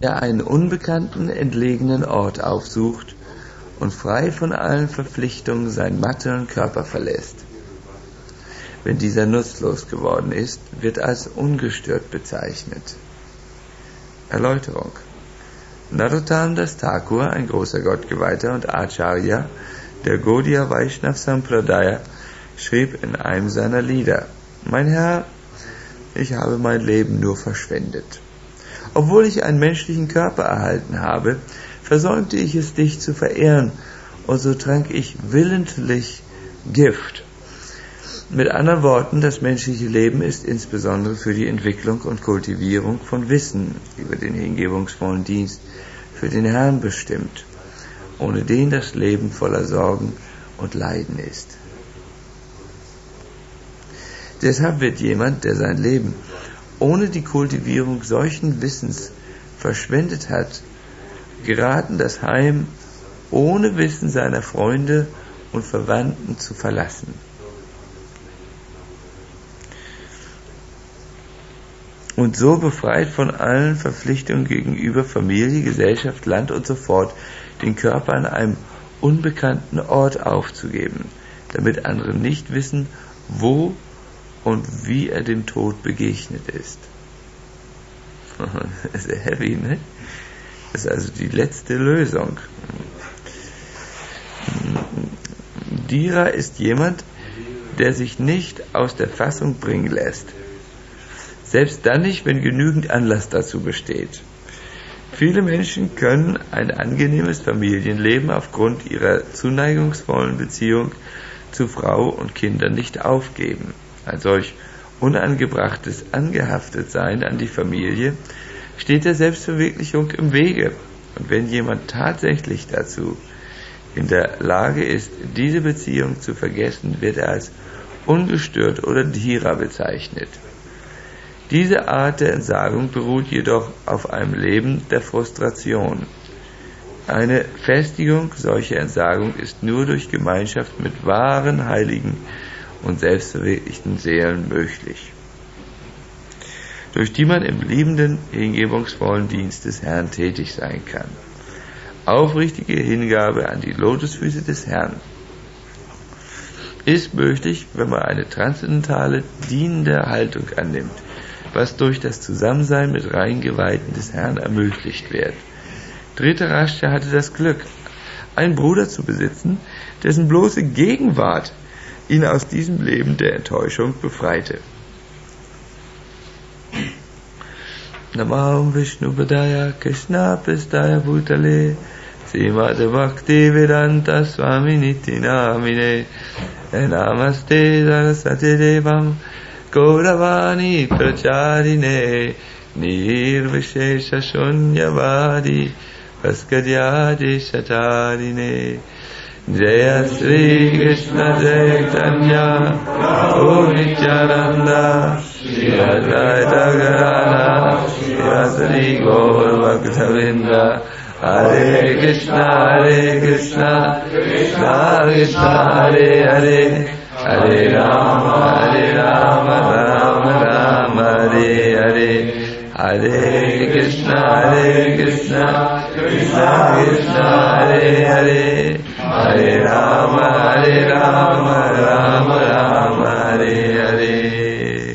der einen unbekannten, entlegenen Ort aufsucht und frei von allen Verpflichtungen seinen matteren Körper verlässt. Wenn dieser nutzlos geworden ist, wird als ungestört bezeichnet. Erläuterung: Narottam Das Thakur, ein großer Gottgeweihter und Acharya der Gaudiya Vaishnav Sampradaya, schrieb in einem seiner Lieder: Mein Herr, ich habe mein Leben nur verschwendet. Obwohl ich einen menschlichen Körper erhalten habe, versäumte ich es, dich zu verehren, und so trank ich willentlich Gift. Mit anderen Worten, das menschliche Leben ist insbesondere für die Entwicklung und Kultivierung von Wissen über den hingebungsvollen Dienst für den Herrn bestimmt, ohne den das Leben voller Sorgen und Leiden ist. Deshalb wird jemand, der sein Leben ohne die Kultivierung solchen Wissens verschwendet hat, geraten, das Heim ohne Wissen seiner Freunde und Verwandten zu verlassen. Und so befreit von allen Verpflichtungen gegenüber Familie, Gesellschaft, Land und so fort, den Körper an einem unbekannten Ort aufzugeben, damit andere nicht wissen, wo und wie er dem Tod begegnet ist. Das ist heavy, ne? Das ist also die letzte Lösung. Dhira ist jemand, der sich nicht aus der Fassung bringen lässt. Selbst dann nicht, wenn genügend Anlass dazu besteht. Viele Menschen können ein angenehmes Familienleben aufgrund ihrer zuneigungsvollen Beziehung zu Frau und Kindern nicht aufgeben. Ein solch unangebrachtes Angehaftetsein an die Familie steht der Selbstverwirklichung im Wege. Und wenn jemand tatsächlich dazu in der Lage ist, diese Beziehung zu vergessen, wird er als ungestört oder Dhira bezeichnet. Diese Art der Entsagung beruht jedoch auf einem Leben der Frustration. Eine Festigung solcher Entsagung ist nur durch Gemeinschaft mit wahren Heiligen und selbstverwirklichten Seelen möglich, durch die man im liebenden, hingebungsvollen Dienst des Herrn tätig sein kann. Aufrichtige Hingabe an die Lotusfüße des Herrn ist möglich, wenn man eine transzendentale, dienende Haltung annimmt, was durch das Zusammensein mit Reingeweihten des Herrn ermöglicht wird. Dhritarashtra hatte das Glück, einen Bruder zu besitzen, dessen bloße Gegenwart ihn aus diesem Leben der Enttäuschung befreite. Namam Vishnu Padaya Krishna Prestaya Bhutale Srimad Bhakti Vedanta Swami Niti Namine Namaste Saraswati Devam Gauravani Pracharine Nirvishesha Shunyavadi Vaskadyadi Shatarine Jaya Sri Krishna Chaitanya Prabhu Nityananda Shri Advaita Gadadhara Shri Gaur Bhaktavinda Hare Krishna Krishna Krishna Hare Hare Hare Rama Rama Rama Hare Hare Hare Krishna Krishna Krishna Hare Hare Hare Rama Rama Rama Hare Hare.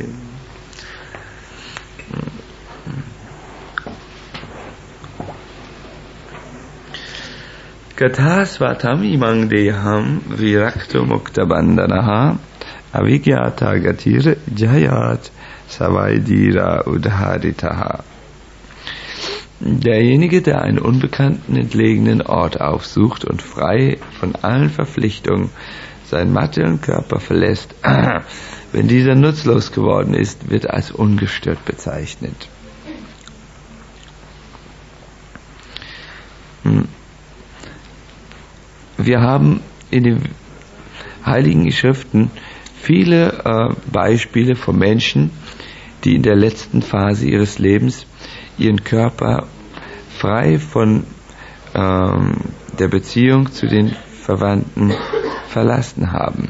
Kathasvatam imang deham virakto mukta bandanaha avigyata gatir jayat savaidira udharitaha. Derjenige, der einen unbekannten, entlegenen Ort aufsucht und frei von allen Verpflichtungen seinen materiellen Körper verlässt, wenn dieser nutzlos geworden ist, wird als ungestört bezeichnet. Wir haben in den Heiligen Schriften viele Beispiele von Menschen, die in der letzten Phase ihres Lebens ihren Körper frei von der Beziehung zu den Verwandten verlassen haben.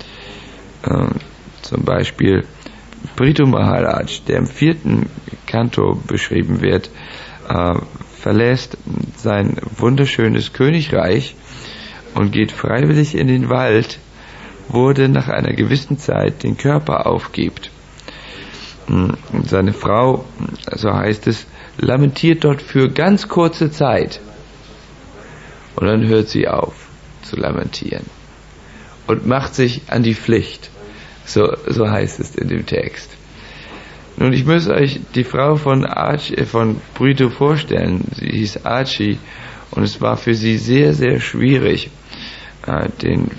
Zum Beispiel Prithu Maharaj, der im 4. Kanto beschrieben wird, verlässt sein wunderschönes Königreich und geht freiwillig in den Wald, wo er nach einer gewissen Zeit den Körper aufgibt. Seine Frau, so heißt es, lamentiert dort für ganz kurze Zeit. Und dann hört sie auf zu lamentieren und macht sich an die Pflicht. So heißt es in dem Text. Nun, ich muss euch die Frau von Brito vorstellen. Sie hieß Archie und es war für sie sehr, sehr schwierig, den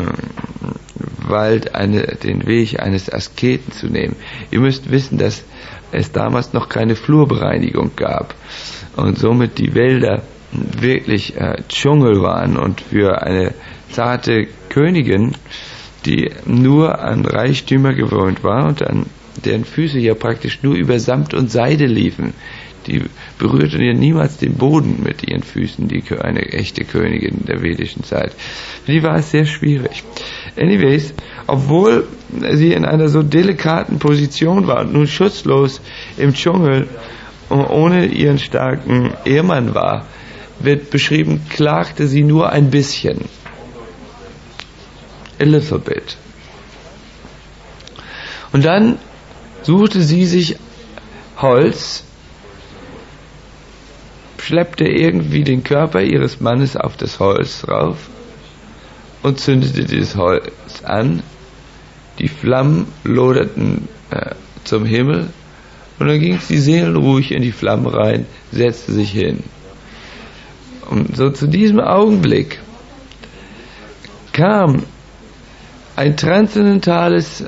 Weg eines Asketen zu nehmen. Ihr müsst wissen, dass es damals noch keine Flurbereinigung gab und somit die Wälder wirklich Dschungel waren und für eine zarte Königin, die nur an Reichtümer gewöhnt war und an deren Füße ja praktisch nur über Samt und Seide liefen. Die berührten ja niemals den Boden mit ihren Füßen, eine echte Königin der vedischen Zeit. Für die war es sehr schwierig. Anyways, obwohl sie in einer so delikaten Position war und nun schutzlos im Dschungel ohne ihren starken Ehemann war, wird beschrieben, klagte sie nur ein bisschen. A little bit. Und dann suchte sie sich Holz, schleppte irgendwie den Körper ihres Mannes auf das Holz rauf und zündete dieses Holz an. Die Flammen loderten zum Himmel und dann ging sie seelenruhig in die Flammen rein, setzte sich hin. Und so zu diesem Augenblick kam ein transzendentales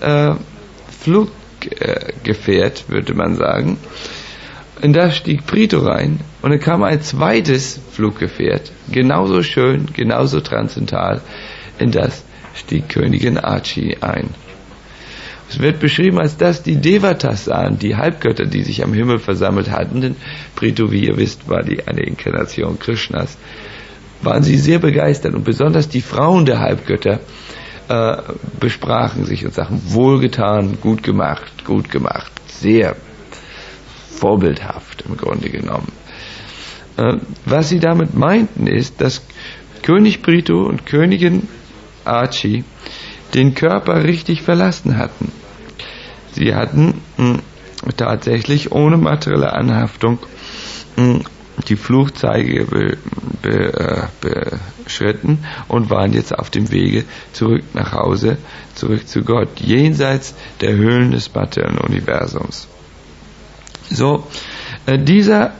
Fluggefährt, würde man sagen. Und da stieg Brito rein und dann kam ein zweites Fluggefährt, genauso schön, genauso transzendental, in das stieg Königin Archie ein. Es wird beschrieben, als dass die Devatas sahen, die Halbgötter, die sich am Himmel versammelt hatten, denn Brito, wie ihr wisst, war eine Inkarnation Krishnas, waren sie sehr begeistert und besonders die Frauen der Halbgötter besprachen sich und sagten, wohlgetan, gut gemacht, sehr vorbildhaft im Grunde genommen. Was sie damit meinten ist, dass König Brito und Königin Archie den Körper richtig verlassen hatten. Sie hatten tatsächlich ohne materielle Anhaftung die Fluchtzeige beschritten und waren jetzt auf dem Wege zurück nach Hause, zurück zu Gott, jenseits der Höhlen des materiellen Universums. So, diese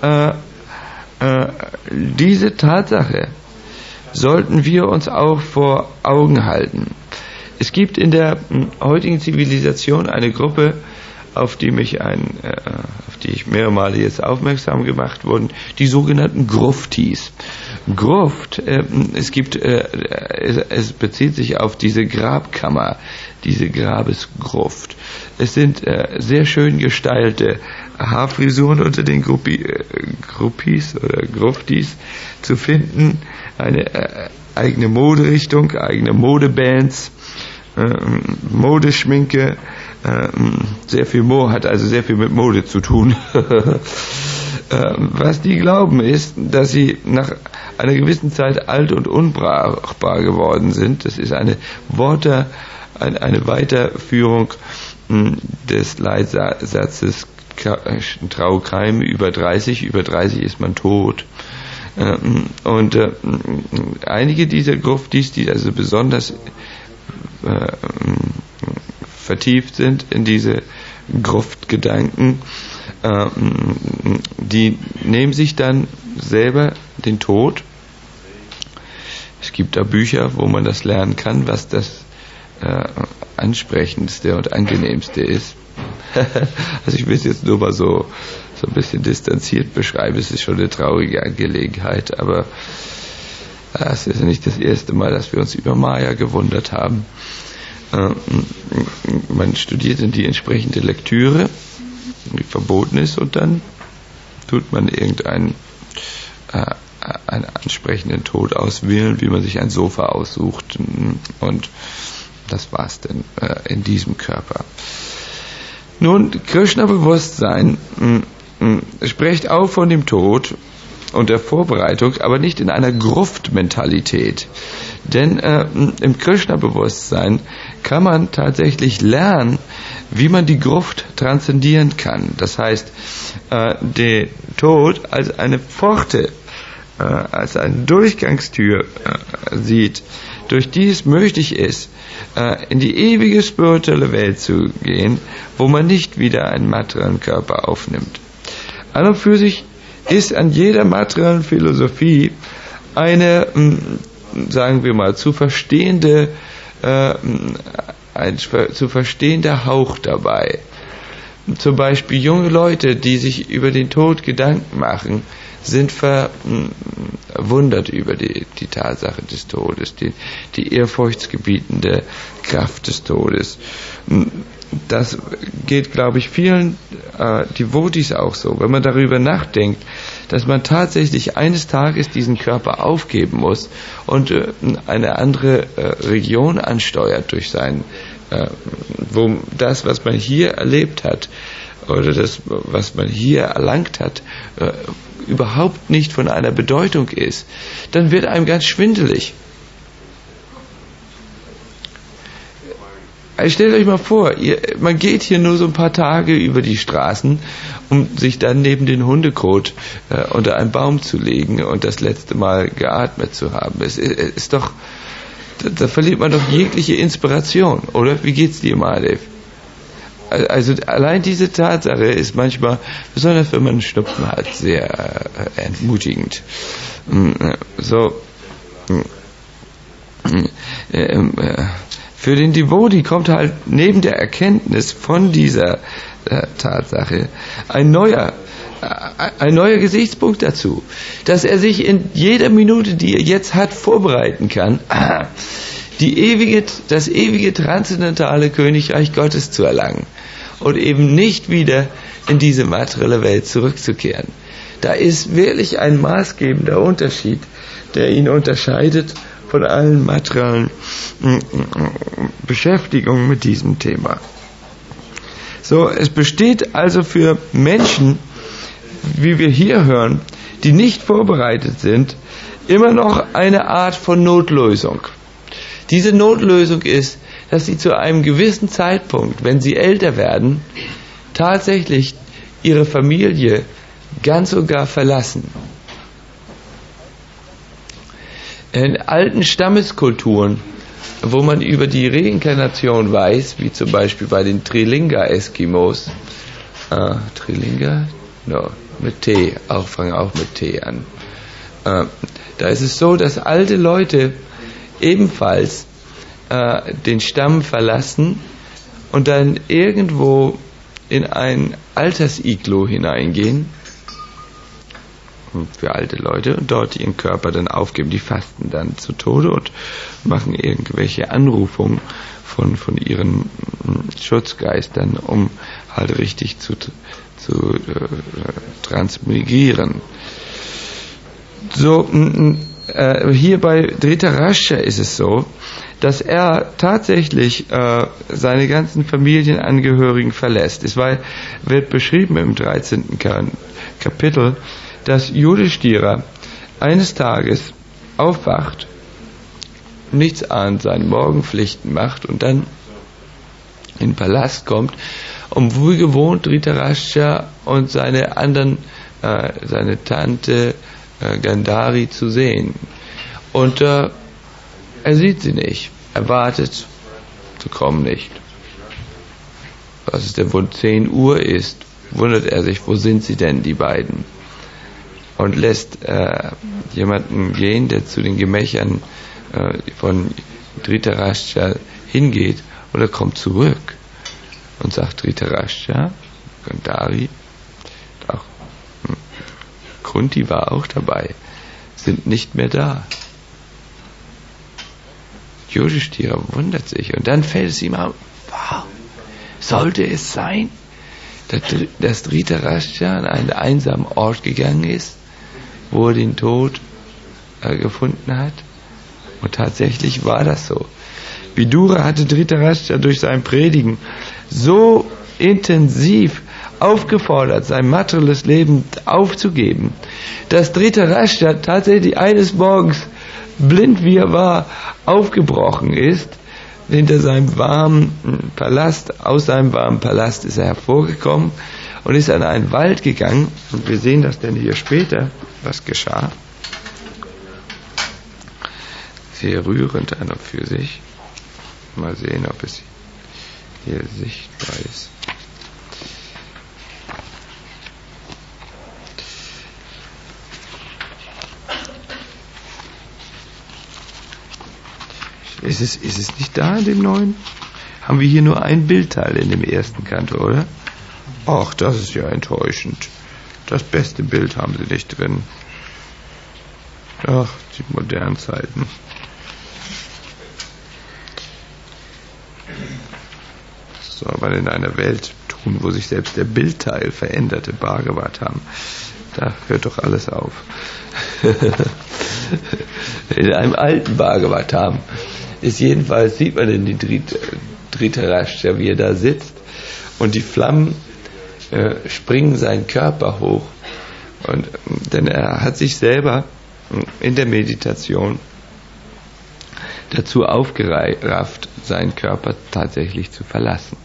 Tatsache sollten wir uns auch vor Augen halten. Es gibt in der heutigen Zivilisation eine Gruppe, auf die ich mehrere Male jetzt aufmerksam gemacht wurde, die sogenannten Gruftis. Gruft, es bezieht sich auf diese Grabkammer, diese Grabesgruft. Es sind sehr schön gestylte Haarfrisuren unter den Gruppis oder Gruftis zu finden, eine eigene Moderichtung, eigene Modebands, Modeschminke, hat also sehr viel mit Mode zu tun. Was die glauben ist, dass sie nach einer gewissen Zeit alt und unbrauchbar geworden sind. Das ist eine Weiterführung des Leitsatzes Traukeim über 30 ist man tot. Und einige dieser Gruftis, die also besonders vertieft sind in diese Gruftgedanken, die nehmen sich dann selber den Tod. Es gibt da Bücher, wo man das lernen kann, was das ansprechendste und angenehmste ist. Also ich will es jetzt nur mal so ein bisschen distanziert beschreiben. Es ist schon eine traurige Angelegenheit, aber es ist ja nicht das erste Mal, dass wir uns über Maya gewundert haben. Man studiert dann die entsprechende Lektüre, die verboten ist, und dann tut man einen ansprechenden Tod auswählen, wie man sich ein Sofa aussucht, und das war's denn in diesem Körper. Nun, Krishna-Bewusstsein spricht auch von dem Tod und der Vorbereitung, aber nicht in einer Gruftmentalität. Denn im Krishna-Bewusstsein kann man tatsächlich lernen, wie man die Gruft transzendieren kann. Das heißt, den Tod als eine Pforte, als eine Durchgangstür sieht, durch die es möglich ist, in die ewige spirituelle Welt zu gehen, wo man nicht wieder einen materiellen Körper aufnimmt. An und für sich ist an jeder materiellen Philosophie eine, sagen wir mal, zu verstehender Hauch dabei. Zum Beispiel junge Leute, die sich über den Tod Gedanken machen, sind verwundert über die Tatsache des Todes, die ehrfurchtsgebietende Kraft des Todes. Das geht, glaube ich, vielen Devotees auch so. Wenn man darüber nachdenkt, dass man tatsächlich eines Tages diesen Körper aufgeben muss und eine andere Region ansteuert durch sein, wo das, was man hier erlebt hat, oder das, was man hier erlangt hat, überhaupt nicht von einer Bedeutung ist, dann wird einem ganz schwindelig. Stellt euch mal vor, man geht hier nur so ein paar Tage über die Straßen, um sich dann neben den Hundekot unter einen Baum zu legen und das letzte Mal geatmet zu haben. Es ist doch, da verliert man doch jegliche Inspiration, oder? Wie geht's dir, Mahadev? Also allein diese Tatsache ist manchmal, besonders wenn man einen Schnupfen hat, sehr entmutigend. Für den Devotee kommt halt neben der Erkenntnis von dieser Tatsache ein neuer Gesichtspunkt dazu, dass er sich in jeder Minute, die er jetzt hat, vorbereiten kann, das ewige transzendentale Königreich Gottes zu erlangen und eben nicht wieder in diese materielle Welt zurückzukehren. Da ist wirklich ein maßgebender Unterschied, der ihn unterscheidet von allen materiellen Beschäftigungen mit diesem Thema. So, es besteht also für Menschen, wie wir hier hören, die nicht vorbereitet sind, immer noch eine Art von Notlösung. Diese Notlösung ist, dass sie zu einem gewissen Zeitpunkt, wenn sie älter werden, tatsächlich ihre Familie ganz und gar verlassen. In alten Stammeskulturen, wo man über die Reinkarnation weiß, wie zum Beispiel bei den Trilinga-Eskimos, Trilinga? No, mit T, fangen auch mit T an. Da ist es so, dass alte Leute ebenfalls den Stamm verlassen und dann irgendwo in ein Altersiglo hineingehen, für alte Leute, und dort ihren Körper dann aufgeben. Die fasten dann zu Tode und machen irgendwelche Anrufungen von ihren Schutzgeistern, um halt richtig zu transmigrieren. So, hier bei Dhritarashtra ist es so, dass er tatsächlich seine ganzen Familienangehörigen verlässt. Es wird beschrieben im 13. Kapitel, dass Yudhishthira eines Tages aufwacht, nichts ahnt, seine Morgenpflichten macht und dann in den Palast kommt, um wie gewohnt Dhritarashtra und seine anderen, seine Tante Gandhari zu sehen. Und er sieht sie nicht. Er wartet, sie kommen nicht. Als es der 10 Uhr ist, wundert er sich, wo sind sie denn, die beiden? Und lässt jemanden gehen, der zu den Gemächern von Dhritarashtra hingeht, und er kommt zurück und sagt: Dhritarashtra, Gandhari, auch Kunti war auch dabei, sind nicht mehr da. Yudhishthira wundert sich, und dann fällt es ihm auf: wow, sollte es sein, dass Dhritarashtra an einen einsamen Ort gegangen ist, wo er den Tod gefunden hat? Und tatsächlich war das so. Vidura hatte Dhritarashtra durch sein Predigen so intensiv aufgefordert, sein materielles Leben aufzugeben. Dass Dhritarashtra tatsächlich eines Morgens, blind wie er war, aufgebrochen ist, hinter seinem warmen Palast, aus seinem warmen Palast ist er hervorgekommen und ist an einen Wald gegangen. Und wir sehen das denn hier später, was geschah. Sehr rührend an und für sich. Mal sehen, ob es hier sichtbar ist. Ist es nicht da in dem neuen? Haben wir hier nur ein Bildteil in dem ersten Kanto, oder? Ach, das ist ja enttäuschend. Das beste Bild haben sie nicht drin. Ach, die modernen Zeiten. Das soll man in einer Welt tun, wo sich selbst der Bildteil veränderte, Bhagavatam. Da hört doch alles auf. In einem alten Bhagavatam ist jedenfalls, sieht man in die Dhritarashtra, wie er da sitzt und die Flammen springen seinen Körper hoch. Und, denn er hat sich selber in der Meditation dazu aufgerafft, seinen Körper tatsächlich zu verlassen.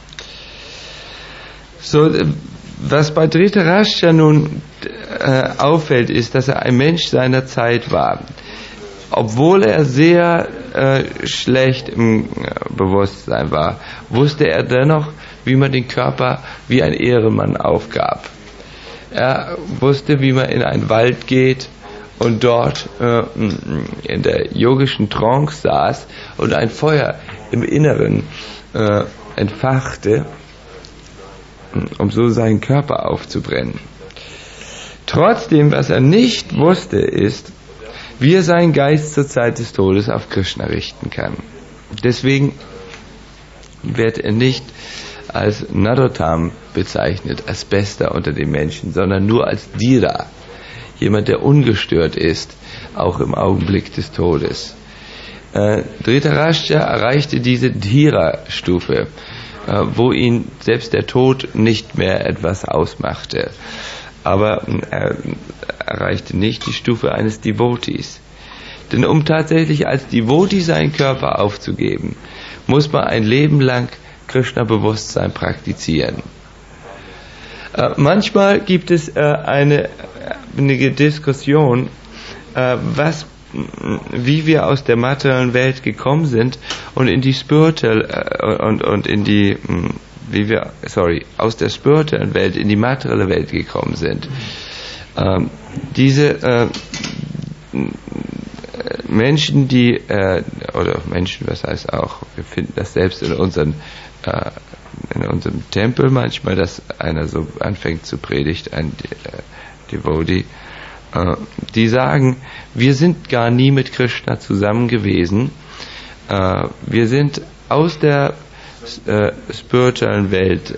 So, was bei Dhritarashtra nun auffällt, ist, dass er ein Mensch seiner Zeit war. Obwohl er sehr schlecht im Bewusstsein war, wusste er dennoch, wie man den Körper wie ein Ehrenmann aufgab. Er wusste, wie man in einen Wald geht und dort in der yogischen Trance saß und ein Feuer im Inneren entfachte, um so seinen Körper aufzubrennen. Trotzdem, was er nicht wusste, ist, wie er seinen Geist zur Zeit des Todes auf Krishna richten kann. Deswegen wird er nicht als Narottam bezeichnet, als Bester unter den Menschen, sondern nur als Dhira, jemand, der ungestört ist, auch im Augenblick des Todes. Dhritarashtra erreichte diese Dhira-Stufe, wo ihn selbst der Tod nicht mehr etwas ausmachte. Aber er erreichte nicht die Stufe eines Devotees. Denn um tatsächlich als Devotee seinen Körper aufzugeben, muss man ein Leben lang Krishna-Bewusstsein praktizieren. Manchmal gibt es eine Diskussion, wie wir aus der materiellen Welt gekommen sind und in die aus der spirituellen Welt in die materielle Welt gekommen sind. Diese Menschen, was heißt auch, wir finden das selbst in unserem Tempel manchmal, dass einer so anfängt zu predigen, ein Devotee, die sagen, wir sind gar nie mit Krishna zusammen gewesen, wir sind aus der spirituellen Welt,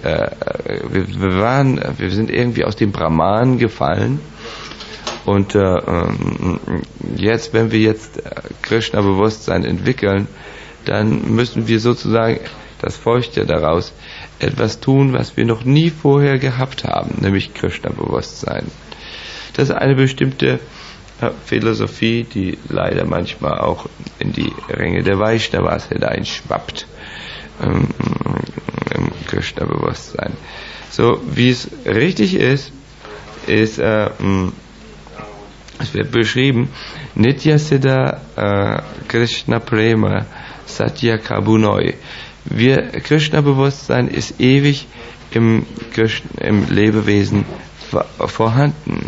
wir sind irgendwie aus dem Brahman gefallen und jetzt, wenn wir jetzt Krishna-Bewusstsein entwickeln, dann müssen wir sozusagen, das folgt ja daraus, etwas tun, was wir noch nie vorher gehabt haben, nämlich Krishna-Bewusstsein. Das ist eine bestimmte Philosophie, die leider manchmal auch in die Ränge der Vaishnavas hineinschwappt. Im Krishna-Bewusstsein. So, wie es richtig ist, es wird beschrieben, Nitya Siddha Krishna Prema Satya Kabunoi. Krishna-Bewusstsein ist ewig im Lebewesen vorhanden.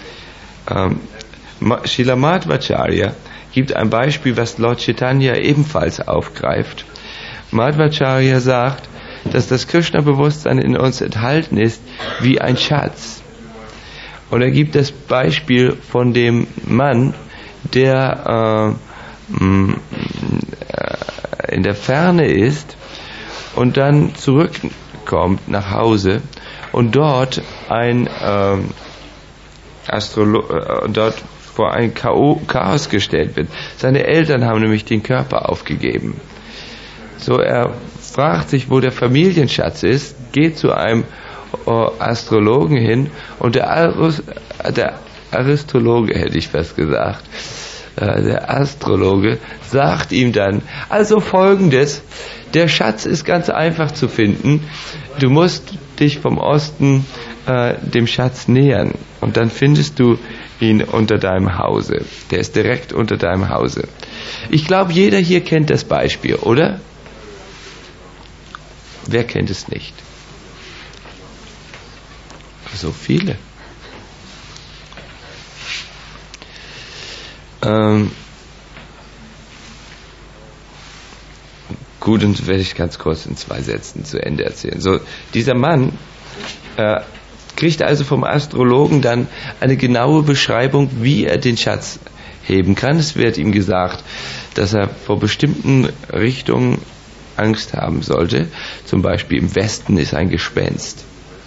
Srila Madhvacharya gibt ein Beispiel, was Lord Chaitanya ebenfalls aufgreift. Madhvacharya sagt, dass das Krishna-Bewusstsein in uns enthalten ist wie ein Schatz. Und er gibt das Beispiel von dem Mann, der in der Ferne ist und dann zurückkommt nach Hause und dort dort vor ein Chaos gestellt wird. Seine Eltern haben nämlich den Körper aufgegeben. So, er fragt sich, wo der Familienschatz ist, geht zu einem Astrologen hin und der Aristologe, hätte ich fast gesagt, der Astrologe sagt ihm dann, also Folgendes, der Schatz ist ganz einfach zu finden, du musst dich vom Osten dem Schatz nähern und dann findest du ihn unter deinem Hause. Der ist direkt unter deinem Hause. Ich glaube, jeder hier kennt das Beispiel, oder? Wer kennt es nicht? So viele. Gut, und werde ich ganz kurz in 2 Sätzen zu Ende erzählen. So, dieser Mann kriegt also vom Astrologen dann eine genaue Beschreibung, wie er den Schatz heben kann. Es wird ihm gesagt, dass er vor bestimmten Richtungen Angst haben sollte. Zum Beispiel im Westen ist ein Gespenst.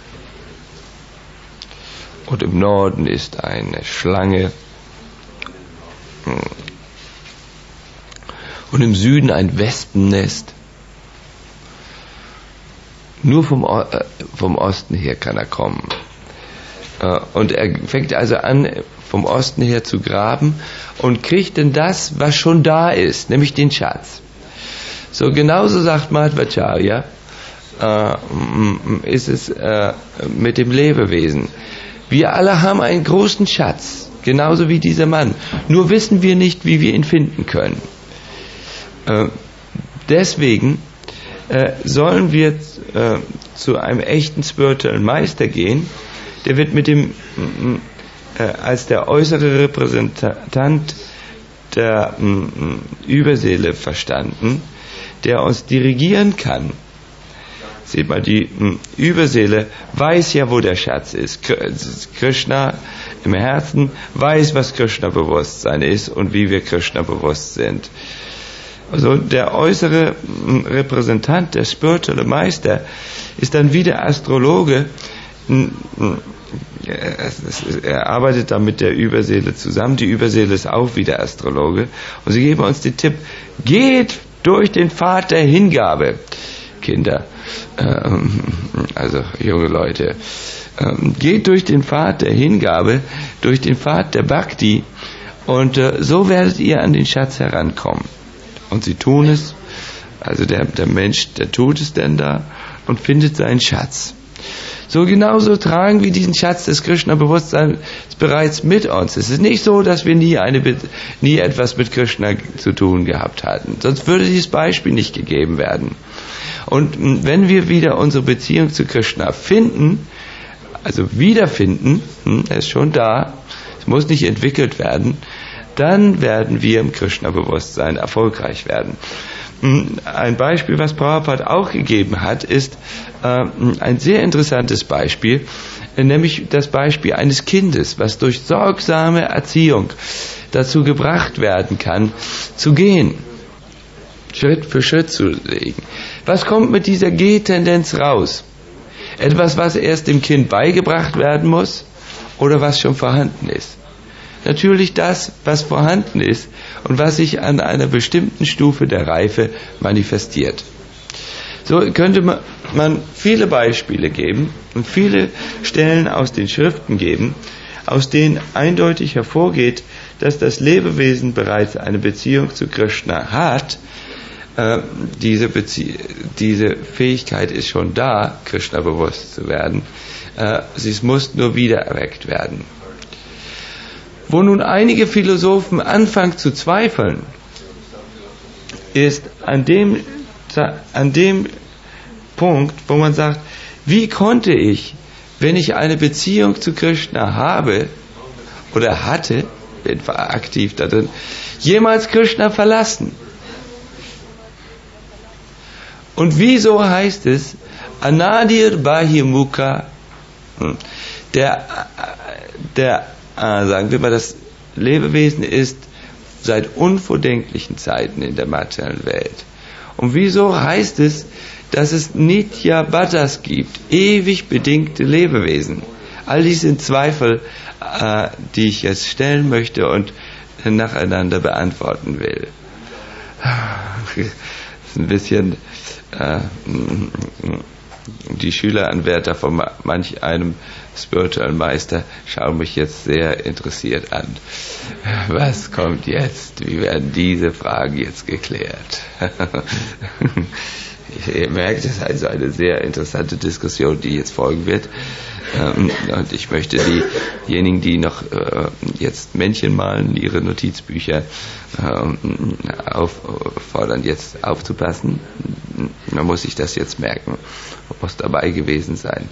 Und im Norden ist eine Schlange. Und im Süden ein Wespennest. Nur vom Osten her kann er kommen. Und er fängt also an, vom Osten her zu graben und kriegt dann das, was schon da ist, nämlich den Schatz. So genauso sagt Madhvacharya, ist es mit dem Lebewesen. Wir alle haben einen großen Schatz, genauso wie dieser Mann. Nur wissen wir nicht, wie wir ihn finden können. Deswegen sollen wir zu einem echten spirituellen Meister gehen. Der wird mit dem als der äußere Repräsentant der Überseele verstanden, der uns dirigieren kann. Seht mal, die Überseele weiß ja, wo der Schatz ist. Krishna im Herzen weiß, was Krishna-Bewusstsein ist und wie wir Krishna-bewusst sind. Also der äußere Repräsentant, der spirituelle Meister, ist dann wie der Astrologe. Er arbeitet dann mit der Überseele zusammen. Die Überseele ist auch wie der Astrologe. Und sie geben uns den Tipp, geht durch den Pfad der Hingabe. Kinder, also junge Leute, geht durch den Pfad der Hingabe, durch den Pfad der Bhakti und so werdet ihr an den Schatz herankommen. Und sie tun es, also der Mensch, der tut es denn da und findet seinen Schatz. So genauso tragen wir diesen Schatz des Krishna-Bewusstseins bereits mit uns. Es ist nicht so, dass wir nie etwas mit Krishna zu tun gehabt hatten. Sonst würde dieses Beispiel nicht gegeben werden. Und wenn wir wieder unsere Beziehung zu Krishna finden, also wiederfinden, er ist schon da, es muss nicht entwickelt werden, dann werden wir im Krishna-Bewusstsein erfolgreich werden. Ein Beispiel, was Prabhupada auch gegeben hat, ist ein sehr interessantes Beispiel, nämlich das Beispiel eines Kindes, was durch sorgsame Erziehung dazu gebracht werden kann, zu gehen, Schritt für Schritt zu legen. Was kommt mit dieser Gehtendenz raus? Etwas, was erst dem Kind beigebracht werden muss oder was schon vorhanden ist? Natürlich das, was vorhanden ist und was sich an einer bestimmten Stufe der Reife manifestiert. So könnte man viele Beispiele geben und viele Stellen aus den Schriften geben, aus denen eindeutig hervorgeht, dass das Lebewesen bereits eine Beziehung zu Krishna hat. Diese Fähigkeit ist schon da, Krishna bewusst zu werden. Sie muss nur wieder erweckt werden. Wo nun einige Philosophen anfangen zu zweifeln, ist an dem Punkt, wo man sagt, wie konnte ich, wenn ich eine Beziehung zu Krishna habe oder hatte, bin aktiv da drin, jemals Krishna verlassen? Und wieso heißt es, Anadir Bahimukha, sagen wir mal, das Lebewesen ist seit unvordenklichen Zeiten in der materiellen Welt. Und wieso heißt es, dass es Nitya Bhattas gibt, ewig bedingte Lebewesen? All dies sind Zweifel, die ich jetzt stellen möchte und nacheinander beantworten will. Das ist ein bisschen Die Schüleranwärter von manch einem Spiritual Meister schauen mich jetzt sehr interessiert an. Was kommt jetzt? Wie werden diese Fragen jetzt geklärt? Ihr merkt, es ist also eine sehr interessante Diskussion, die jetzt folgen wird. Und ich möchte diejenigen, die noch jetzt Männchen malen, ihre Notizbücher auffordern, jetzt aufzupassen. Man muss sich das jetzt merken. Man muss dabei gewesen sein.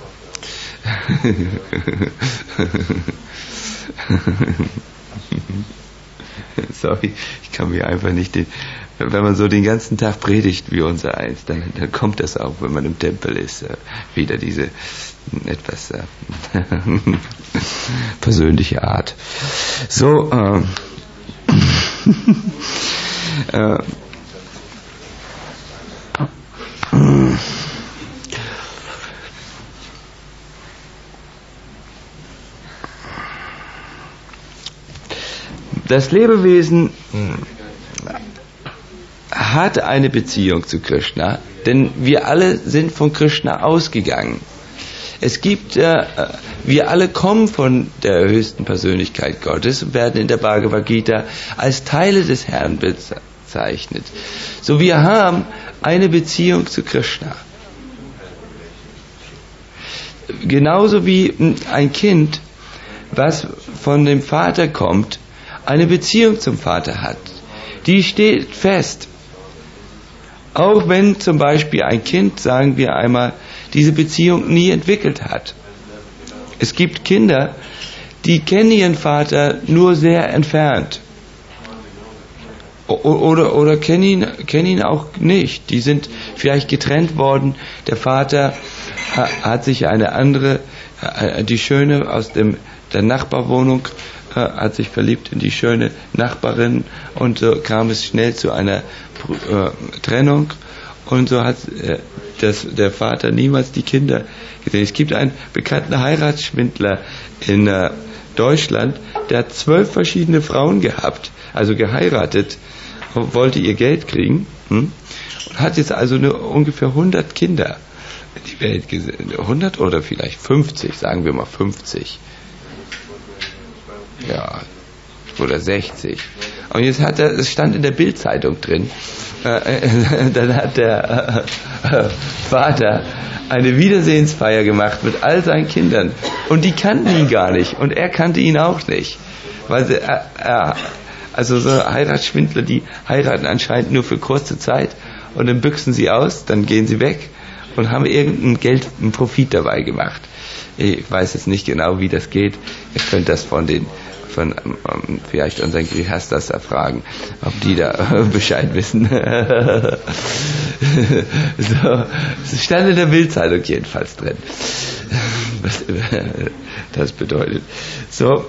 Sorry, ich kann mir einfach nicht wenn man so den ganzen Tag predigt wie unser eins, dann kommt das auch, wenn man im Tempel ist, wieder diese etwas persönliche Art. So, das Lebewesen hat eine Beziehung zu Krishna, denn wir alle sind von Krishna ausgegangen. Es gibt, wir alle kommen von der höchsten Persönlichkeit Gottes und werden in der Bhagavad Gita als Teile des Herrn bezeichnet. So, wir haben eine Beziehung zu Krishna. Genauso wie ein Kind, was von dem Vater kommt, eine Beziehung zum Vater hat. Die steht fest. Auch wenn zum Beispiel ein Kind, sagen wir einmal, diese Beziehung nie entwickelt hat. Es gibt Kinder, die kennen ihren Vater nur sehr entfernt. Oder kennen ihn auch nicht. Die sind vielleicht getrennt worden. Der Vater hat sich eine andere, die Schöne aus der Nachbarwohnung, hat sich verliebt in die schöne Nachbarin und so kam es schnell zu einer Trennung und so hat der Vater niemals die Kinder gesehen. Es gibt einen bekannten Heiratsschwindler in Deutschland, der hat 12 verschiedene Frauen gehabt, also geheiratet, wollte ihr Geld kriegen und hat jetzt also ungefähr 100 Kinder in die Welt gesehen. 100 oder vielleicht 50, sagen wir mal 50. Ja, oder 60. Und jetzt es stand in der Bild-Zeitung drin, dann hat der Vater eine Wiedersehensfeier gemacht mit all seinen Kindern und die kannten ihn gar nicht und er kannte ihn auch nicht, weil also so Heiratsschwindler, die heiraten anscheinend nur für kurze Zeit und dann büchsen sie aus, dann gehen sie weg und haben irgendeinen Profit dabei gemacht. Ich weiß jetzt nicht genau, wie das geht. Ihr könnt das von vielleicht unseren Grihastas erfragen, ob die da Bescheid wissen. So, es stand in der Bildzeitung jedenfalls drin, was das bedeutet. So,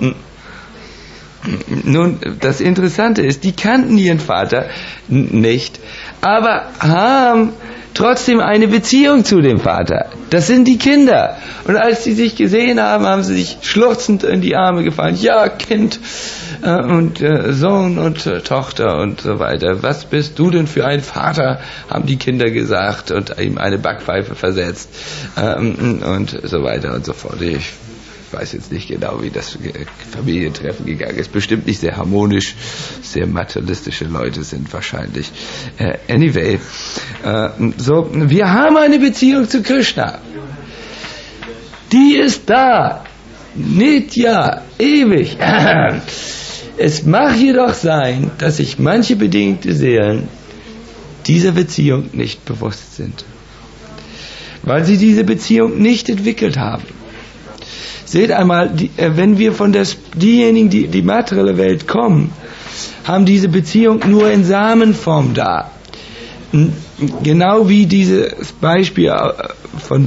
nun, das Interessante ist, die kannten ihren Vater nicht, aber haben trotzdem eine Beziehung zu dem Vater. Das sind die Kinder. Und als sie sich gesehen haben, haben sie sich schluchzend in die Arme gefallen. Ja, Kind und Sohn und Tochter und so weiter. Was bist du denn für ein Vater, haben die Kinder gesagt und ihm eine Backpfeife versetzt und so weiter und so fort. Ich weiß jetzt nicht genau, wie das Familientreffen gegangen ist. Bestimmt nicht sehr harmonisch, sehr materialistische Leute sind wahrscheinlich. Anyway, so, wir haben eine Beziehung zu Krishna. Die ist da. Nitya, ewig. Es mag jedoch sein, dass sich manche bedingte Seelen dieser Beziehung nicht bewusst sind, weil sie diese Beziehung nicht entwickelt haben. Seht einmal, wenn wir diejenigen, die die materielle Welt kommen, haben diese Beziehung nur in Samenform da. Genau wie dieses Beispiel von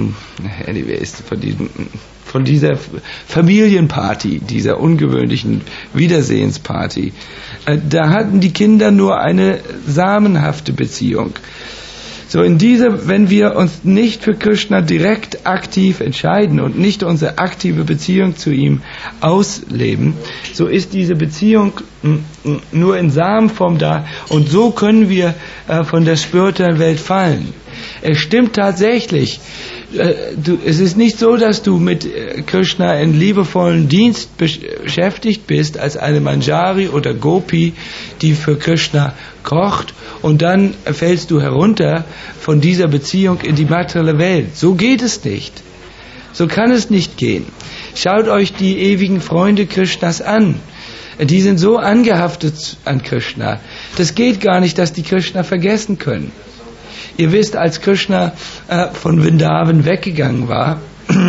dieser Familienparty, dieser ungewöhnlichen Wiedersehensparty. Da hatten die Kinder nur eine samenhafte Beziehung. So wenn wir uns nicht für Krishna direkt aktiv entscheiden und nicht unsere aktive Beziehung zu ihm ausleben, so ist diese Beziehung nur in Samenform da, und so können wir von der spirituellen Welt fallen. Es stimmt tatsächlich. Es ist nicht so, dass du mit Krishna in liebevollen Dienst beschäftigt bist als eine Manjari oder Gopi, die für Krishna kocht, und dann fällst du herunter von dieser Beziehung in die materielle Welt. So geht es nicht. So kann es nicht gehen. Schaut euch die ewigen Freunde Krishnas an. Die sind so angehaftet an Krishna. Das geht gar nicht, dass die Krishna vergessen können. Ihr wisst, als Krishna von Vrindavan weggegangen war,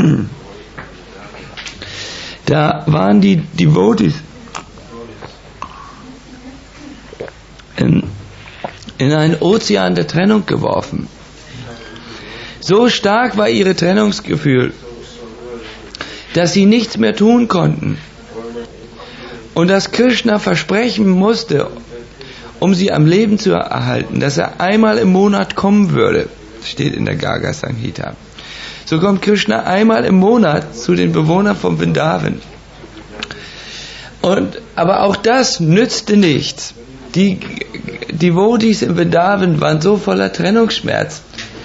da waren die Devotees in einen Ozean der Trennung geworfen. So stark war ihre Trennungsgefühl, dass sie nichts mehr tun konnten. Und dass Krishna versprechen musste, um sie am Leben zu erhalten, dass er einmal im Monat kommen würde. Das steht in der Garga Samhita. So kommt Krishna einmal im Monat zu den Bewohnern von Vrindavan. Aber auch das nützte nichts. Die Devotees in Vrindavan waren so voller Trennungsschmerz.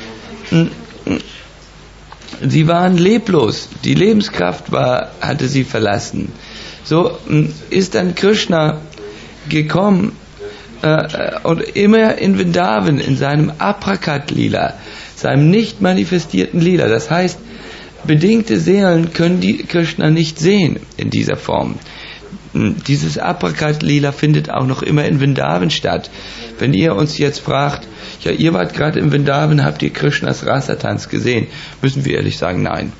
Sie waren leblos. Die Lebenskraft hatte sie verlassen. So ist dann Krishna gekommen, und immer in Vrindavan, in seinem Aprakat-Lila, seinem nicht manifestierten Lila. Das heißt, bedingte Seelen können die Krishna nicht sehen in dieser Form. Dieses Aprakat-Lila findet auch noch immer in Vrindavan statt. Wenn ihr uns jetzt fragt, ja, ihr wart gerade in Vrindavan, habt ihr Krishnas Rasatanz gesehen? Müssen wir ehrlich sagen, nein.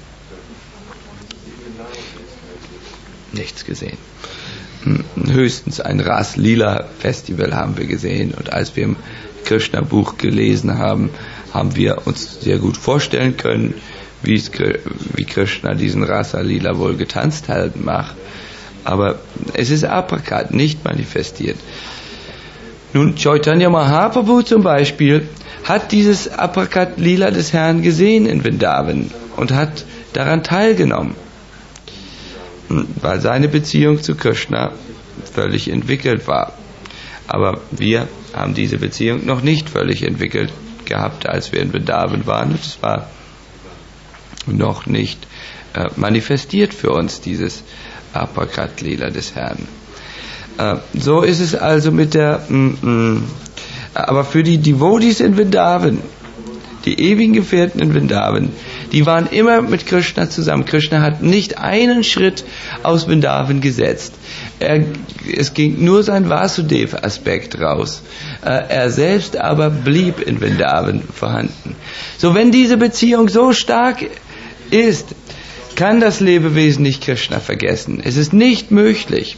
Nichts gesehen. Höchstens ein Ras-Lila-Festival haben wir gesehen, und als wir im Krishna-Buch gelesen haben, haben wir uns sehr gut vorstellen können, wie Krishna diesen Rasa-Lila wohl getanzt macht. Aber es ist Aprakat, nicht manifestiert. Nun, Chaitanya Mahaprabhu zum Beispiel hat dieses Aprakat-Lila des Herrn gesehen in Vrindavan und hat daran teilgenommen, weil seine Beziehung zu Krishna völlig entwickelt war. Aber wir haben diese Beziehung noch nicht völlig entwickelt gehabt, als wir in Vrindavan waren. Es war noch nicht manifestiert für uns, dieses Aprakat-Lila des Herrn. So ist es also mit der... aber für die Devotees in Vrindavan, die ewigen Gefährten in Vrindavan, die waren immer mit Krishna zusammen. Krishna hat nicht einen Schritt aus Vrindavan gesetzt. Es ging nur sein Vasudev-Aspekt raus. Er selbst aber blieb in Vrindavan vorhanden. So, wenn diese Beziehung so stark ist, kann das Lebewesen nicht Krishna vergessen. Es ist nicht möglich.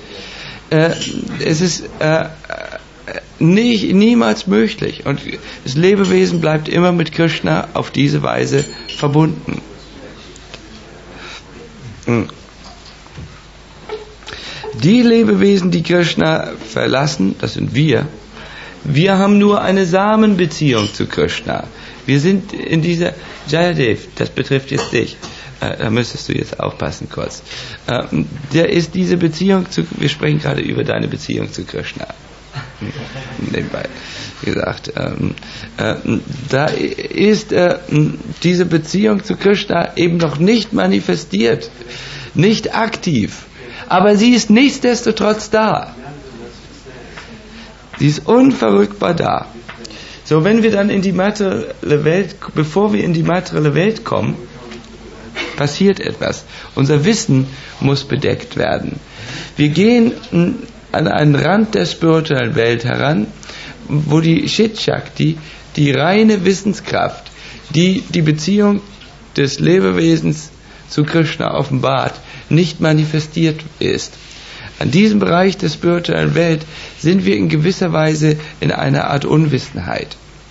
Es ist niemals möglich. Und das Lebewesen bleibt immer mit Krishna auf diese Weise verbunden. Die Lebewesen, die Krishna verlassen, das sind wir. Wir haben nur eine Samenbeziehung zu Krishna. Wir sind in dieser... Jayadev, das betrifft jetzt dich. Da müsstest du jetzt aufpassen kurz. Der ist diese Beziehung zu... Wir sprechen gerade über deine Beziehung zu Krishna. Nebenbei gesagt. Da ist diese Beziehung zu Krishna eben noch nicht manifestiert, nicht aktiv, aber sie ist nichtsdestotrotz da. Sie ist unverrückbar da. So, wenn wir dann in die materielle Welt, bevor wir in die materielle Welt kommen, passiert etwas. Unser Wissen muss bedeckt werden. Wir gehen an einen Rand der spirituellen Welt heran, wo die Chit Shakti, die reine Wissenskraft, die die Beziehung des Lebewesens zu Krishna offenbart, nicht manifestiert ist. An diesem Bereich der spirituellen Welt sind wir in gewisser Weise in einer Art Unwissenheit.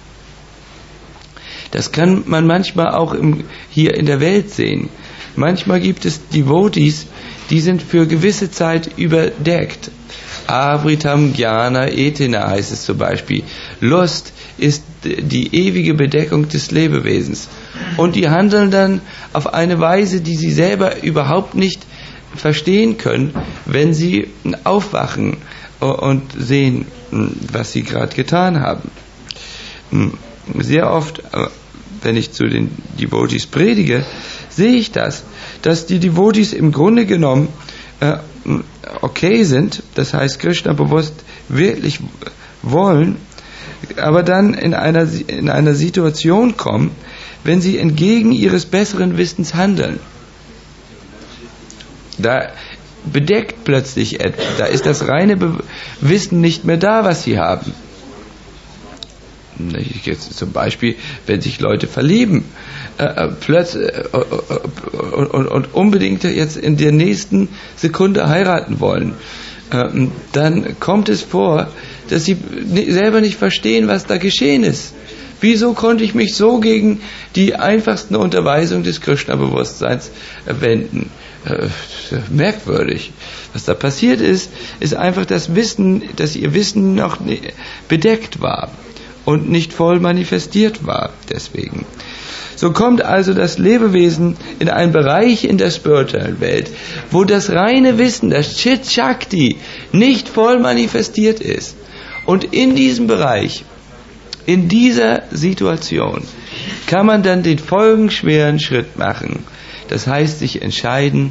Das kann man manchmal auch hier in der Welt sehen. Manchmal gibt es Devotees, die sind für gewisse Zeit überdeckt. Avritam Jnana Etena heißt es zum Beispiel. Lust ist die ewige Bedeckung des Lebewesens. Und die handeln dann auf eine Weise, die sie selber überhaupt nicht verstehen können, wenn sie aufwachen und sehen, was sie gerade getan haben. Sehr oft, wenn ich zu den Devotees predige, sehe ich das, dass die Devotees im Grunde genommen okay sind, das heißt Krishna bewusst wirklich wollen, aber dann in einer Situation kommen, wenn sie entgegen ihres besseren Wissens handeln. Da bedeckt plötzlich etwas, da ist das reine Wissen nicht mehr da, was sie haben. Jetzt zum Beispiel, wenn sich Leute verlieben, plötzlich und unbedingt jetzt in der nächsten Sekunde heiraten wollen, dann kommt es vor, dass sie selber nicht verstehen, was da geschehen ist. Wieso konnte ich mich so gegen die einfachsten Unterweisungen des Krishna-Bewusstseins wenden? Merkwürdig. Was da passiert ist einfach das Wissen, dass ihr Wissen noch bedeckt war und nicht voll manifestiert war deswegen. So kommt also das Lebewesen in einen Bereich in der spirituellen Welt, wo das reine Wissen, das Chit Shakti, nicht voll manifestiert ist. Und in diesem Bereich, in dieser Situation, kann man dann den folgenschweren Schritt machen. Das heißt, sich entscheiden,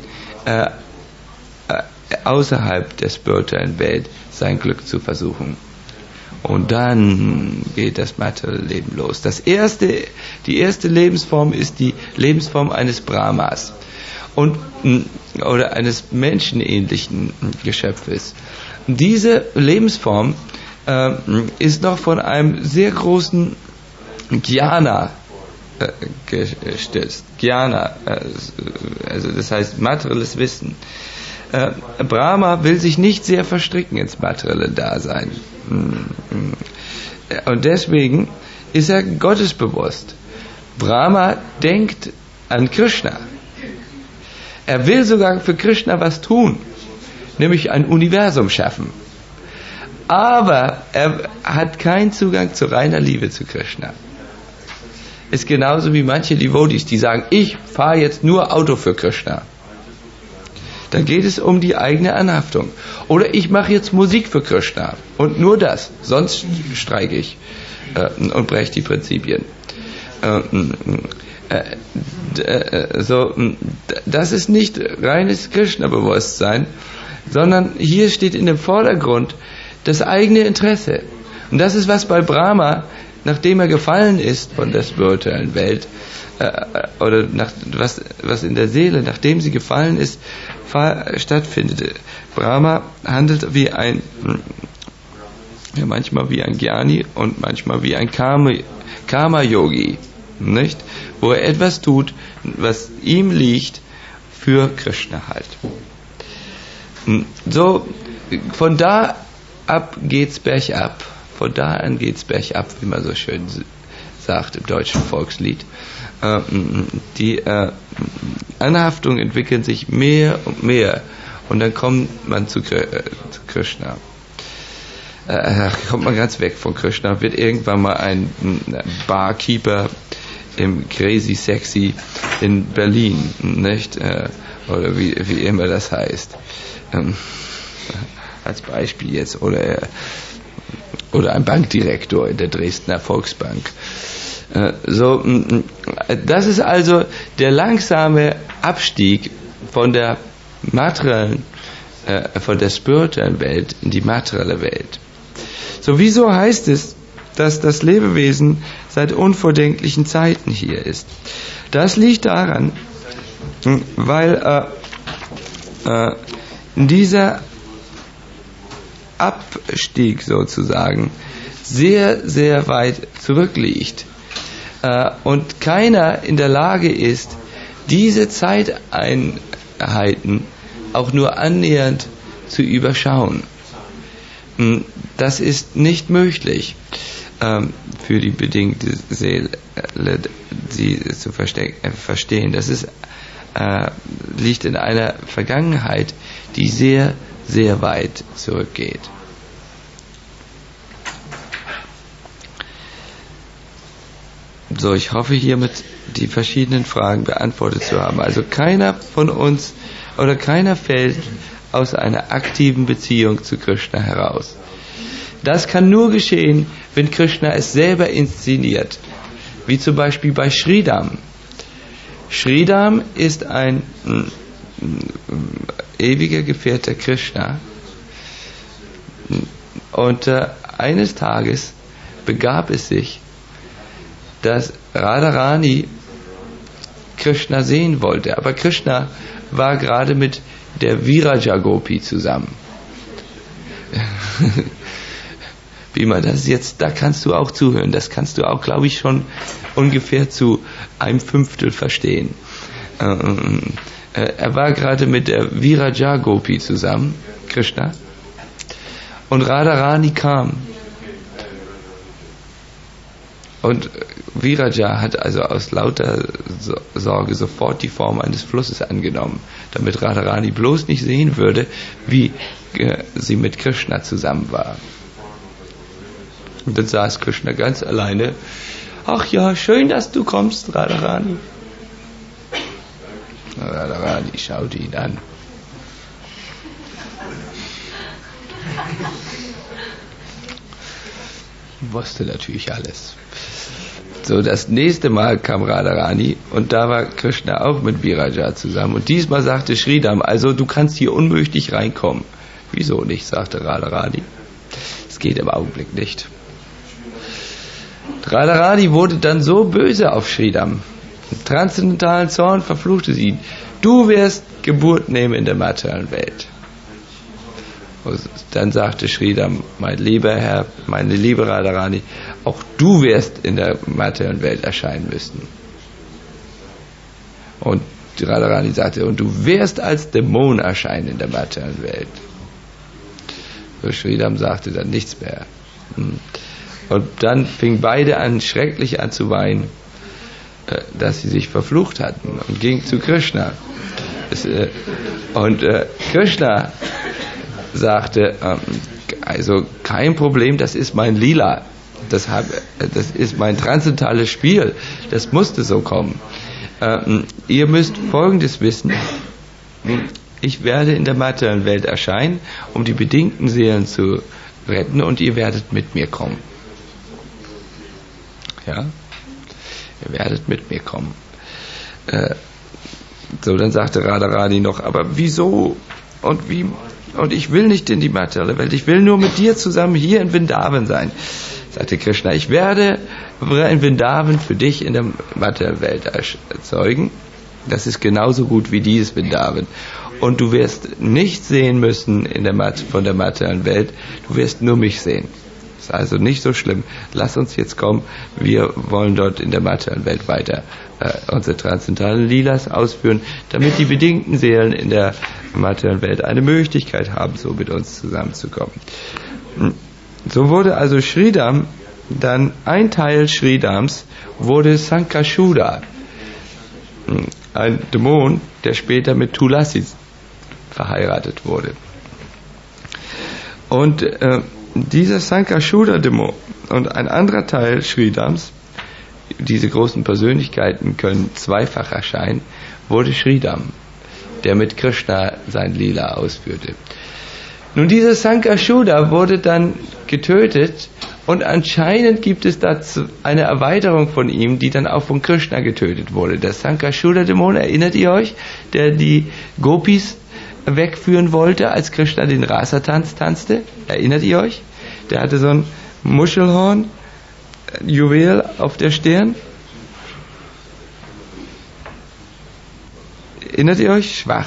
außerhalb der spirituellen Welt sein Glück zu versuchen. Und dann geht das materielle Leben los. Die erste Lebensform ist die Lebensform eines Brahmas oder eines menschenähnlichen Geschöpfes. Diese Lebensform ist noch von einem sehr großen Jnana gestützt. Jnana, also das heißt materielles Wissen. Brahma will sich nicht sehr verstricken ins materielle Dasein. Und deswegen ist er gottesbewusst. Brahma denkt an Krishna. Er will sogar für Krishna was tun, nämlich ein Universum schaffen. Aber er hat keinen Zugang zu reiner Liebe zu Krishna. Ist genauso wie manche Devotees, die sagen, ich fahre jetzt nur Auto für Krishna. Da geht es um die eigene Anhaftung. Oder ich mache jetzt Musik für Krishna und nur das, sonst streike ich und breche die Prinzipien. Das ist nicht reines Krishna-Bewusstsein, sondern hier steht in dem Vordergrund das eigene Interesse. Und das ist, was bei Brahma, nachdem er gefallen ist von der spirituellen Welt, oder was in der Seele, nachdem sie gefallen ist, stattfindet. Brahma handelt manchmal wie ein Jnani und manchmal wie ein Karma-Yogi, nicht? Wo er etwas tut, was ihm liegt, für Krishna halt. So, von da ab geht's bergab. Von da an geht's bergab, wie man so schön sagt im deutschen Volkslied. Die Anhaftungen entwickeln sich mehr und mehr und dann kommt man zu Krishna. Kommt man ganz weg von Krishna, wird irgendwann mal ein Barkeeper im Crazy Sexy in Berlin, nicht? Oder wie immer das heißt. Als Beispiel jetzt. Oder ein Bankdirektor in der Dresdner Volksbank. Das ist also der langsame Abstieg von der materiellen, von der spirituellen Welt in die materielle Welt. So, wieso heißt es, dass das Lebewesen seit unvordenklichen Zeiten hier ist? Das liegt daran, weil dieser Abstieg sozusagen sehr, sehr weit zurückliegt und keiner in der Lage ist, diese Zeiteinheiten auch nur annähernd zu überschauen. Das ist nicht möglich für die bedingte Seele, sie zu verstehen. Das liegt in einer Vergangenheit, die sehr sehr weit zurückgeht. So, ich hoffe hiermit die verschiedenen Fragen beantwortet zu haben. Also keiner von uns oder keiner fällt aus einer aktiven Beziehung zu Krishna heraus. Das kann nur geschehen, wenn Krishna es selber inszeniert, wie zum Beispiel bei Sridham. Sridham ist ein ewiger Gefährter Krishna und eines Tages begab es sich, dass Radharani Krishna sehen wollte, aber Krishna war gerade mit der Viraja Gopi zusammen. Wie man das jetzt, da kannst du auch zuhören, das kannst du auch, glaube ich, schon ungefähr zu 1/5 verstehen. Er war gerade mit der Viraja Gopi zusammen, Krishna, und Radharani kam. Und Viraja hat also aus lauter Sorge sofort die Form eines Flusses angenommen, damit Radharani bloß nicht sehen würde, wie sie mit Krishna zusammen war. Und dann saß Krishna ganz alleine. Ach ja, schön, dass du kommst, Radharani. Radharani schaute ihn an. Wusste natürlich alles. So, das nächste Mal kam Radharani und da war Krishna auch mit Viraja zusammen. Und diesmal sagte Sridham, also du kannst hier unmöglich reinkommen. Wieso nicht, sagte Radharani. Es geht im Augenblick nicht. Radharani wurde dann so böse auf Sridham. Im transzendentalen Zorn verfluchte sie ihn. Du wirst Geburt nehmen in der materiellen Welt. Und dann sagte Sridham, mein lieber Herr, meine liebe Radharani, auch du wirst in der materiellen Welt erscheinen müssen. Und die Radharani sagte, und du wirst als Dämon erscheinen in der materiellen Welt. So Sridham sagte dann nichts mehr. Und dann fingen beide an, schrecklich an zu weinen, dass sie sich verflucht hatten, und ging zu Krishna. Und Krishna sagte, also kein Problem, das ist mein Lila, das ist mein transzendentales Spiel, das musste so kommen. Ihr müsst Folgendes wissen: Ich werde in der materiellen Welt erscheinen, um die bedingten Seelen zu retten, und ihr werdet mit mir kommen. Ja, ihr werdet mit mir kommen. So, dann sagte Radharani noch, aber wieso und wie? Und ich will nicht in die materielle Welt, ich will nur mit dir zusammen hier in Vrindavan sein. Sagte Krishna, ich werde in Vrindavan für dich in der materiellen Welt erzeugen. Das ist genauso gut wie dieses Vrindavan. Und du wirst nicht sehen müssen von der materiellen Welt, du wirst nur mich sehen. Das ist also nicht so schlimm. Lass uns jetzt kommen, wir wollen dort in der materiellen Welt weiter unsere transzendentalen Lilas ausführen, damit die bedingten Seelen in der materiellen Welt eine Möglichkeit haben, so mit uns zusammenzukommen. So wurde also Sridham, dann ein Teil Sridhams wurde Sankashuda, ein Dämon, der später mit Tulasi verheiratet wurde. Und dieser Sankashuda-Dämon und ein anderer Teil Sridhams, diese großen Persönlichkeiten können zweifach erscheinen, wurde Sridham, der mit Krishna sein Lila ausführte. Nun, dieser Sankashuda wurde dann getötet, und anscheinend gibt es da eine Erweiterung von ihm, die dann auch von Krishna getötet wurde. Der Sankashuda-Dämon, erinnert ihr euch, der die Gopis wegführen wollte, als Krishna den Rasa-Tanz tanzte? Erinnert ihr euch? Der hatte so ein Muschelhorn, Juwel auf der Stirn. Erinnert ihr euch? Schwach.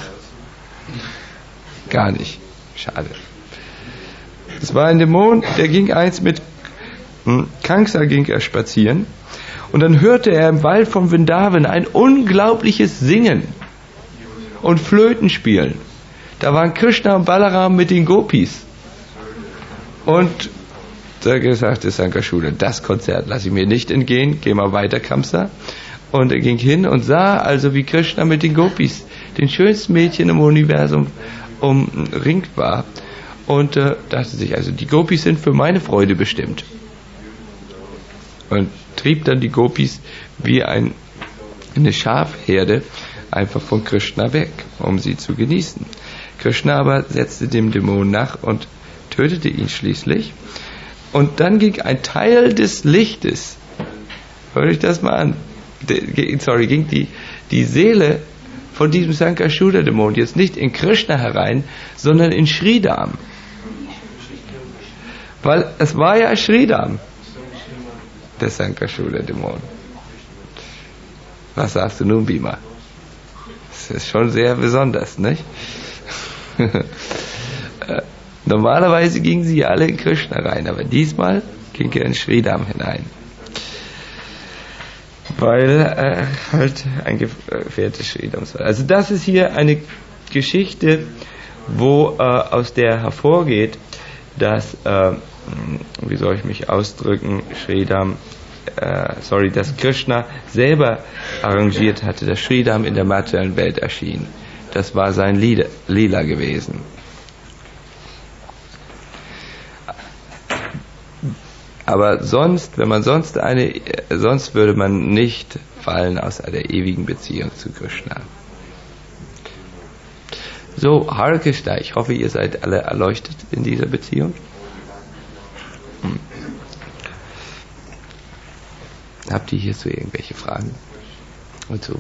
Gar nicht. Schade. Das war ein Dämon, der ging einst mit Kamsa ging er spazieren, und dann hörte er im Wald von Vrindavan ein unglaubliches Singen und Flötenspielen. Da waren Krishna und Balaram mit den Gopis. Und da sagte Sankashuda, das Konzert lasse ich mir nicht entgehen, geh mal weiter, Kamsa. Und er ging hin und sah also, wie Krishna mit den Gopis, den schönsten Mädchen im Universum, umringt war und dachte sich, also die Gopis sind für meine Freude bestimmt. Und trieb dann die Gopis wie eine Schafherde einfach von Krishna weg, um sie zu genießen. Krishna aber setzte dem Dämon nach und tötete ihn schließlich. Und dann ging ein Teil des Lichtes, hört euch das mal an, ging die Seele von diesem Sankarshuda-Dämon jetzt nicht in Krishna herein, sondern in Sridham. Weil es war ja Sridham, der Sankarshuda-Dämon. Was sagst du nun, Bima? Das ist schon sehr besonders, nicht? Normalerweise gingen sie alle in Krishna rein, aber diesmal ging er in Sridham hinein. Weil halt ein Gefährte Sridhams war. Also das ist hier eine Geschichte, wo aus der hervorgeht, dass, wie soll ich mich ausdrücken, dass Krishna selber arrangiert hatte, dass Sridham in der materiellen Welt erschien. Das war sein Lila gewesen. Aber sonst würde man nicht fallen aus einer ewigen Beziehung zu Krishna. So, Hare Krishna, ich hoffe, ihr seid alle erleuchtet in dieser Beziehung. Habt ihr hierzu irgendwelche Fragen? Und so.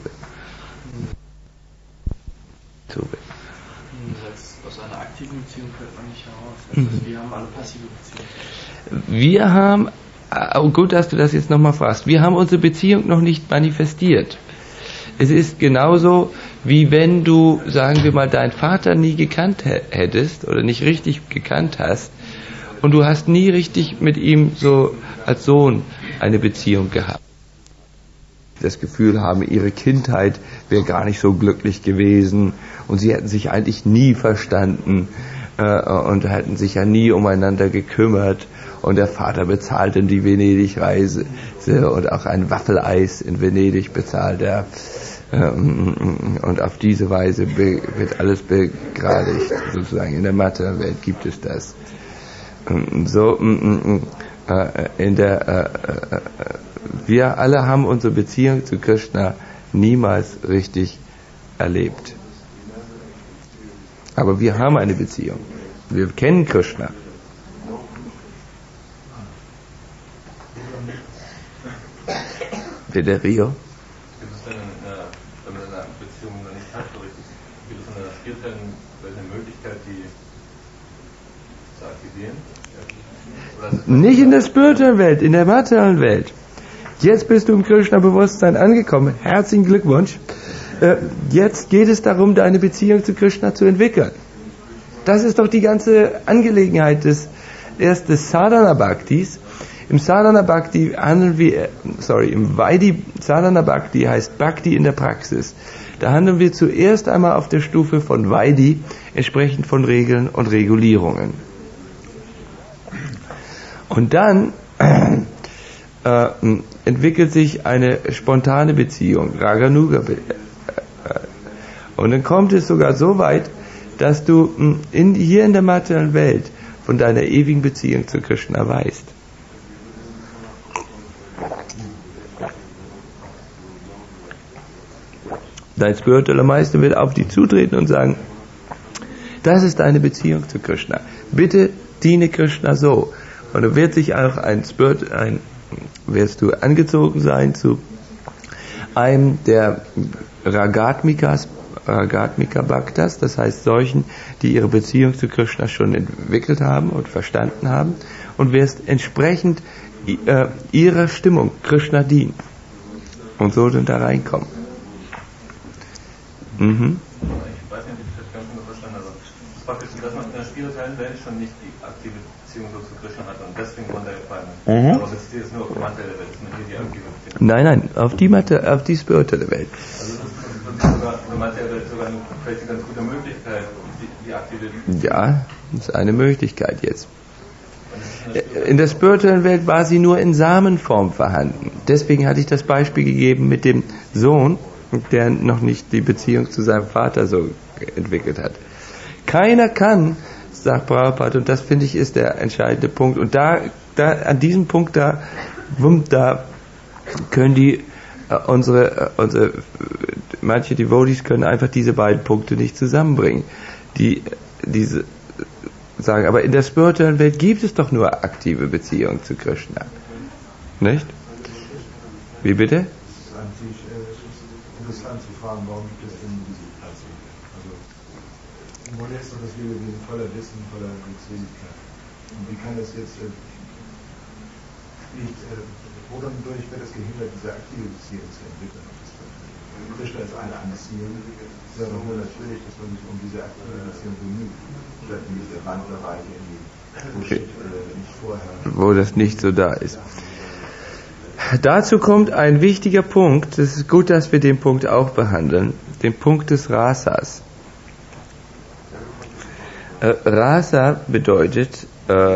Aus einer aktiven Beziehung fällt man nicht heraus. Also wir haben alle passive Beziehungen. Wir haben, gut, dass du das jetzt nochmal fragst, wir haben unsere Beziehung noch nicht manifestiert. Es ist genauso, wie wenn du, sagen wir mal, deinen Vater nie gekannt hättest oder nicht richtig gekannt hast und du hast nie richtig mit ihm so als Sohn eine Beziehung gehabt. Das Gefühl haben, ihre Kindheit wäre gar nicht so glücklich gewesen und sie hätten sich eigentlich nie verstanden und hätten sich ja nie umeinander gekümmert und der Vater bezahlte die Venedig-Reise und auch ein Waffeleis in Venedig bezahlt er und auf diese Weise wird alles begradigt, sozusagen in der Materienwelt gibt es das. So wir alle haben unsere Beziehung zu Krishna niemals richtig erlebt. Aber wir haben eine Beziehung. Wir kennen Krishna. Bitte, Rio? Gibt es denn, wenn man eine Beziehung noch nicht hat, so richtig, gibt es in der spirituellen Welt eine Möglichkeit, die zu aktivieren? Nicht in der spirituellen Welt, in der materiellen Welt. Jetzt bist du im Krishna-Bewusstsein angekommen. Herzlichen Glückwunsch. Jetzt geht es darum, deine Beziehung zu Krishna zu entwickeln. Das ist doch die ganze Angelegenheit des Sadhana Bhaktis. Im Sadhana Bhakti im Vaidhi Sadhana Bhakti heißt Bhakti in der Praxis. Da handeln wir zuerst einmal auf der Stufe von Vaidhi, entsprechend von Regeln und Regulierungen. Und dann entwickelt sich eine spontane Beziehung, Raganuga. Und dann kommt es sogar so weit, dass du hier in der materiellen Welt von deiner ewigen Beziehung zu Krishna weißt. Dein spiritueller Meister wird auf dich zutreten und sagen, das ist deine Beziehung zu Krishna. Bitte diene Krishna so. Und dann wird sich auch wirst du angezogen sein zu einem der Ragatmika Bhaktas, das heißt solchen, die ihre Beziehung zu Krishna schon entwickelt haben und verstanden haben, und wirst entsprechend ihrer Stimmung Krishna dienen und so dann da reinkommen. Ich weiß nicht, ob ich das ganz genau verstanden habe. Das ist praktisch, dass man in der spirituellen Welt schon nicht die aktive Beziehung so zu Krishna hat und deswegen runtergefallen ist. Aber das ist jetzt nur auf die materielle Welt, das ist nur hier die aktive Beziehung. Nein, auf die spirituelle Welt. Also das ist sogar in der materiellen Welt sogar vielleicht eine ganz gute Möglichkeit, die aktive Beziehung. Ja, das ist eine Möglichkeit jetzt. In der spirituellen Welt war sie nur in Samenform vorhanden. Deswegen hatte ich das Beispiel gegeben mit dem Sohn, der noch nicht die Beziehung zu seinem Vater so entwickelt hat. Keiner kann, sagt Prabhupada, und das finde ich ist der entscheidende Punkt. Und da an diesem Punkt da können die manche Devotees können einfach diese beiden Punkte nicht zusammenbringen. Diese sagen, aber in der spirituellen Welt gibt es doch nur aktive Beziehungen zu Krishna. Nicht? Wie bitte? Es ist eigentlich interessant zu fragen, warum gibt es denn diese Platzung? Also, man ist doch das Lebewesen voller Wissen, voller Glückseligkeit. Und wie kann das jetzt wodurch wird es gehindert, diese aktive Beziehung zu entwickeln? Krishna ist eine Anziehung. Es ist ja doch nur natürlich, dass man sich um diese aktive Beziehung bemüht. Statt diese Wandlerei in die nicht vorher. Wo das nicht so da ist. Dazu kommt ein wichtiger Punkt. Es ist gut, dass wir den Punkt auch behandeln. Den Punkt des Rasas. Rasa bedeutet,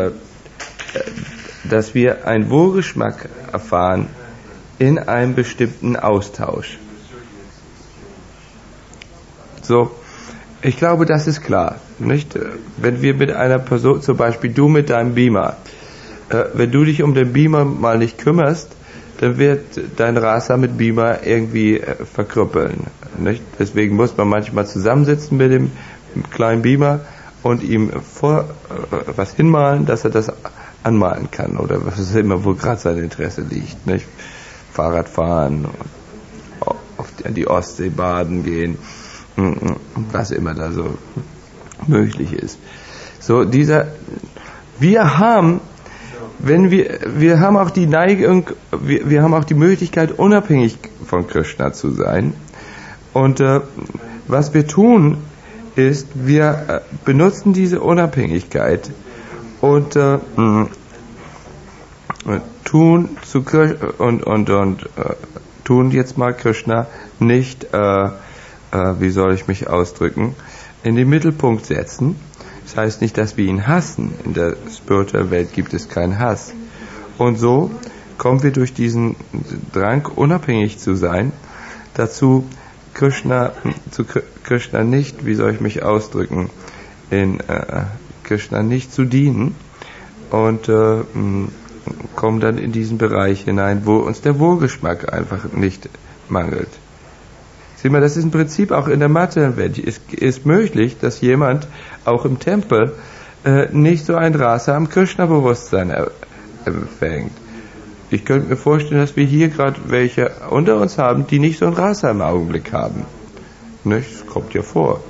dass wir einen Wohlgeschmack erfahren in einem bestimmten Austausch. So, ich glaube, das ist klar, nicht? Wenn wir mit einer Person, zum Beispiel du mit deinem Beamer, wenn du dich um den Beamer mal nicht kümmerst, dann wird dein Rasa mit Beamer irgendwie verkrüppeln, nicht? Deswegen muss man manchmal zusammensitzen mit dem kleinen Beamer und ihm was hinmalen, dass er das anmalen kann, oder was ist immer, wo gerade sein Interesse liegt, nicht? Fahrradfahren, an die Ostsee baden gehen, was immer da so möglich ist. So, wir haben auch die Neigung, wir haben auch die Möglichkeit, unabhängig von Krishna zu sein. Und was wir tun, ist, wir benutzen diese Unabhängigkeit und tun jetzt mal Krishna nicht, wie soll ich mich ausdrücken, in den Mittelpunkt setzen. Das heißt nicht, dass wir ihn hassen. In der spirituellen Welt gibt es keinen Hass. Und so kommen wir durch diesen Drang, unabhängig zu sein, dazu Krishna nicht, wie soll ich mich ausdrücken, in Krishna nicht zu dienen und kommen dann in diesen Bereich hinein, wo uns der Wohlgeschmack einfach nicht mangelt. Sieh mal, das ist im Prinzip auch in der materiellen Welt. Es ist möglich, dass jemand auch im Tempel nicht so ein Rasa am Krishna-Bewusstsein empfängt. Ich könnte mir vorstellen, dass wir hier gerade welche unter uns haben, die nicht so ein Rasa im Augenblick haben. Nicht? Das kommt ja vor.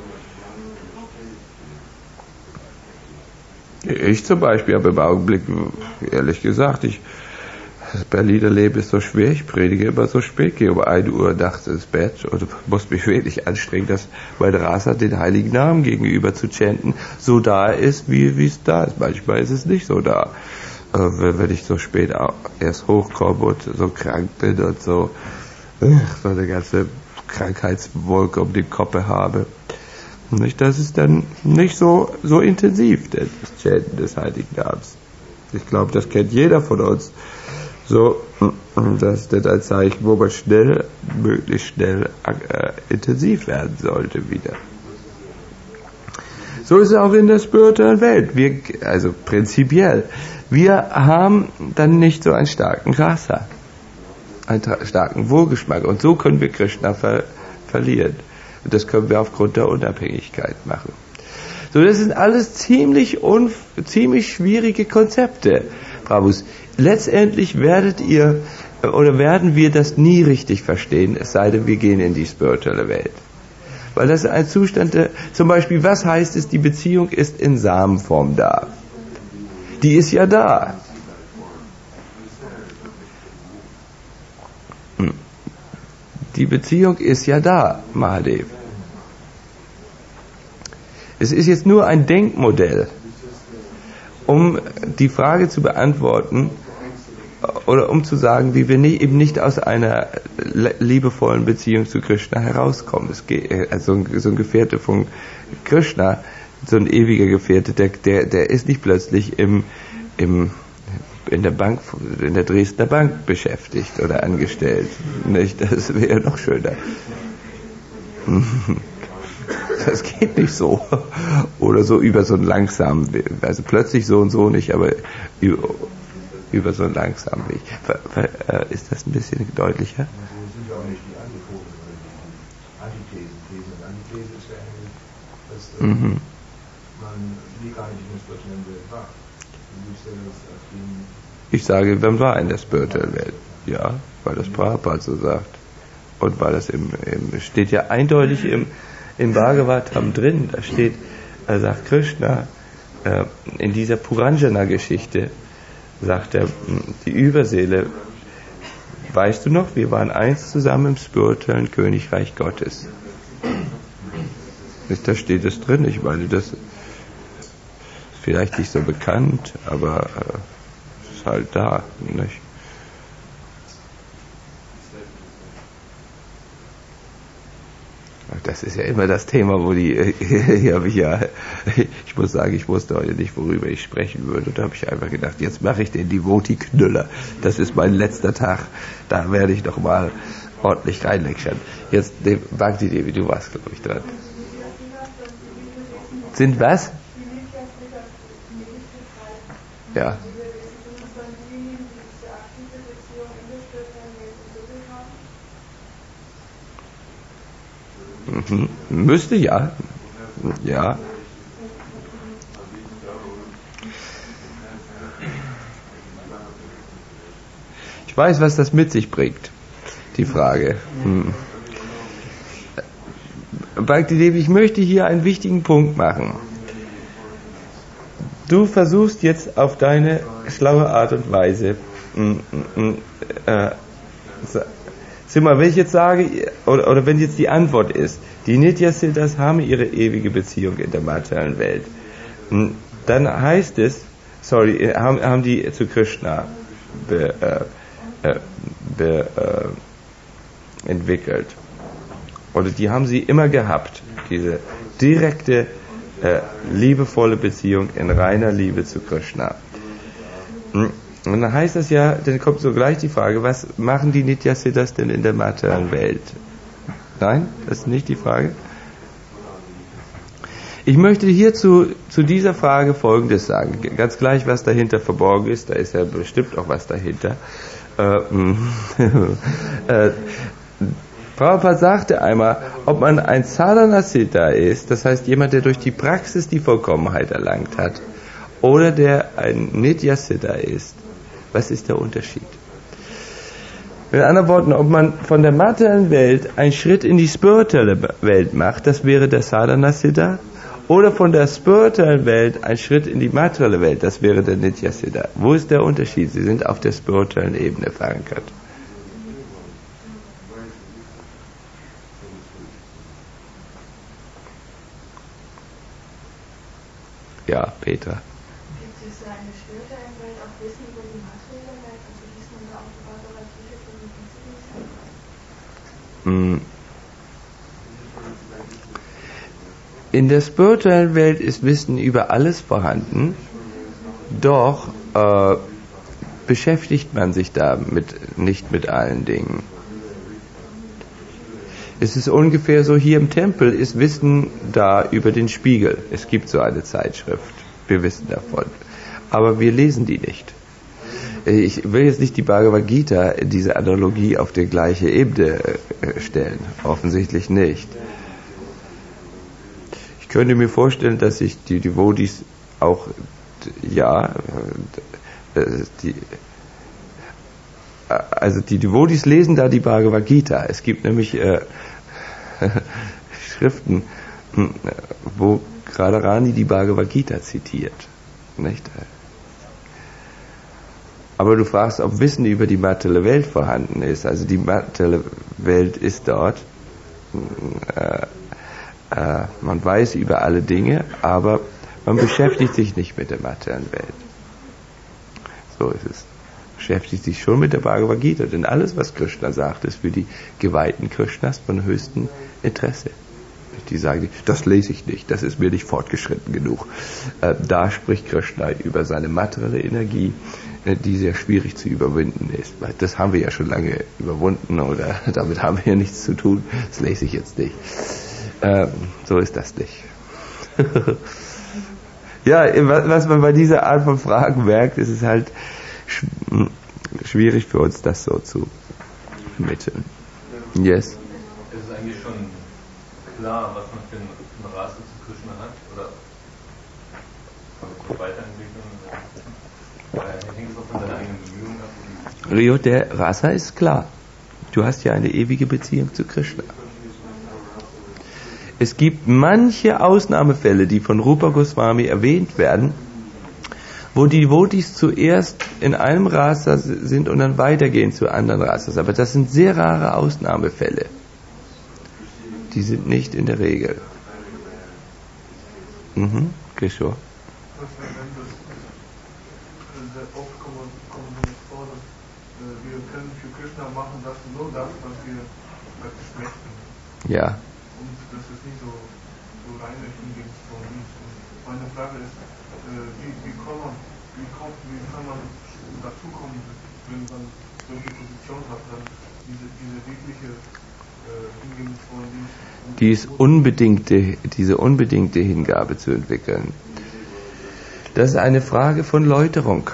Ich zum Beispiel habe im Augenblick, ehrlich gesagt, das Berliner Leben ist so schwer, ich predige immer so spät, gehe um 1 Uhr nachts ins Bett und muss mich wirklich anstrengen, dass mein Rasa den heiligen Namen gegenüber zu chanten so da ist, wie es da ist. Manchmal ist es nicht so da. Wenn ich so spät erst hochkomme und so krank bin und so eine ganze Krankheitswolke um den Kopf habe. Das ist dann nicht so intensiv, das Chanten des heiligen Namens. Ich glaube, das kennt jeder von uns. So, das ist ein Zeichen, wo man möglichst schnell intensiv werden sollte wieder. So ist es auch in der spirituellen Welt. Also prinzipiell. Wir haben dann nicht so einen starken Rasa, einen starken Wohlgeschmack. Und so können wir Krishna verlieren. Und das können wir aufgrund der Unabhängigkeit machen. So, das sind alles ziemlich schwierige Konzepte, Prabhus. Letztendlich werden wir das nie richtig verstehen, es sei denn, wir gehen in die spirituelle Welt. Weil das ist ein Zustand, zum Beispiel, was heißt es, die Beziehung ist in Samenform da? Die ist ja da. Die Beziehung ist ja da, Mahadev. Es ist jetzt nur ein Denkmodell, um die Frage zu beantworten oder um zu sagen, wie wir eben nicht aus einer liebevollen Beziehung zu Krishna herauskommen. Es geht, also so ein Gefährte von Krishna, so ein ewiger Gefährte, der ist nicht plötzlich in der Bank, in der Dresdner Bank beschäftigt oder angestellt. Nicht? Das wäre noch schöner. das geht nicht so. Oder so über so einen langsamen Weg. Also plötzlich so und so nicht, aber über so einen langsamen Weg. Ist das ein bisschen deutlicher? Das sind ja auch nicht die Antipoden oder die Antithesen. These und Antithese ist ja eigentlich, dass man nie gar nicht in der spirituellen Welt war. Ich sage, man war in der spirituellen Welt. Ja, weil das Prabhupada so sagt. Und weil das steht ja eindeutig im Bhagavatam drin, da steht, sagt Krishna, in dieser Puranjana-Geschichte, sagt er, die Überseele, weißt du noch, wir waren einst zusammen im spirituellen Königreich Gottes. Da steht es drin, ich meine, das ist vielleicht nicht so bekannt, aber ist halt da, nicht? Das ist ja immer das Thema, wo hier habe ich ja, ich muss sagen, ich wusste heute nicht, worüber ich sprechen würde. Und da habe ich einfach gedacht, jetzt mache ich den Devotee-Knüller. Das ist mein letzter Tag. Da werde ich noch mal ordentlich reinlekschern. Jetzt, Bhakti Devi, du warst, glaube ich, dran. Sind was? Ja. Müsste ja. Ja. Ich weiß, was das mit sich bringt, die Frage. Bhakti Devi, ich möchte hier einen wichtigen Punkt machen. Du versuchst jetzt auf deine schlaue Art und Weise, sieh mal, wenn ich jetzt sage, oder wenn jetzt die Antwort ist, die Nityasiddhas haben ihre ewige Beziehung in der materiellen Welt, dann heißt es, haben die zu Krishna entwickelt. Oder die haben sie immer gehabt, diese direkte, liebevolle Beziehung in reiner Liebe zu Krishna. Und dann heißt das ja, dann kommt sogleich die Frage, was machen die Nityasiddhas denn in der materiellen Welt? Nein, das ist nicht die Frage. Ich möchte hier zu dieser Frage Folgendes sagen. Ganz gleich, was dahinter verborgen ist, da ist ja bestimmt auch was dahinter. Prabhupada sagte einmal, ob man ein Sadhana-Siddha ist, das heißt jemand, der durch die Praxis die Vollkommenheit erlangt hat, oder der ein Nitya-Siddha ist. Was ist der Unterschied? Mit anderen Worten, ob man von der materiellen Welt einen Schritt in die spirituelle Welt macht, das wäre der Sadhana-Siddha, oder von der spirituellen Welt einen Schritt in die materielle Welt, das wäre der Nitya-Siddha. Wo ist der Unterschied? Sie sind auf der spirituellen Ebene verankert. Ja, Petra. Gibt es eine spirituelle Welt auch Wissen über die materielle Welt? Also liest man da auch die Bhagavad Gita von den Prinzipien? In der spirituellen Welt ist Wissen über alles vorhanden, doch beschäftigt man sich damit nicht mit allen Dingen. Es ist ungefähr so, hier im Tempel ist Wissen da über den Spiegel. Es gibt so eine Zeitschrift, wir wissen davon. Aber wir lesen die nicht. Ich will jetzt nicht die Bhagavad Gita, diese Analogie auf die gleiche Ebene stellen. Offensichtlich nicht. Ich könnte mir vorstellen, dass sich die Devotees auch, also die Devotees lesen da die Bhagavad Gita. Es gibt nämlich Schriften, wo Radharani die Bhagavad Gita zitiert. Nicht? Aber du fragst, ob Wissen über die materielle Welt vorhanden ist. Also die materielle Welt ist dort. Man weiß über alle Dinge, aber man beschäftigt sich nicht mit der materiellen Welt. So ist es. Beschäftigt sich schon mit der Bhagavad Gita, denn alles, was Krishna sagt, ist für die Geweihten Krishnas von höchstem Interesse. Die sagen, das lese ich nicht, das ist mir nicht fortgeschritten genug. Da spricht Krishna über seine materielle Energie, die sehr schwierig zu überwinden ist. Das haben wir ja schon lange überwunden, oder damit haben wir ja nichts zu tun, das lese ich jetzt nicht. So ist das nicht. Ja, was man bei dieser Art von Fragen merkt, ist es halt schwierig für uns, das so zu vermitteln. Yes? Ist es eigentlich schon klar, was man für eine Rasse zu Krishna hat? Oder weiterentwickeln? Oder hängt es auch von seiner eigenen Bemühungen ab? Rio, der Rasa ist klar. Du hast ja eine ewige Beziehung zu Krishna. Es gibt manche Ausnahmefälle, die von Rupa Goswami erwähnt werden, wo die Devotis zuerst in einem Rasa sind und dann weitergehen zu anderen Rasas. Aber das sind sehr rare Ausnahmefälle. Die sind nicht in der Regel. Kishore. Oft kommt es vor, dass wir können für Krishna machen, dass nur das, was wir praktisch möchten. Ja. Und das ist nicht so reine Hingebungsform. Meine Frage ist, wie kann man dazu kommen, wenn man solche Position hat, dann diese wirkliche Hingebungsform, diese unbedingte Hingabe zu entwickeln. Das ist eine Frage von Läuterung.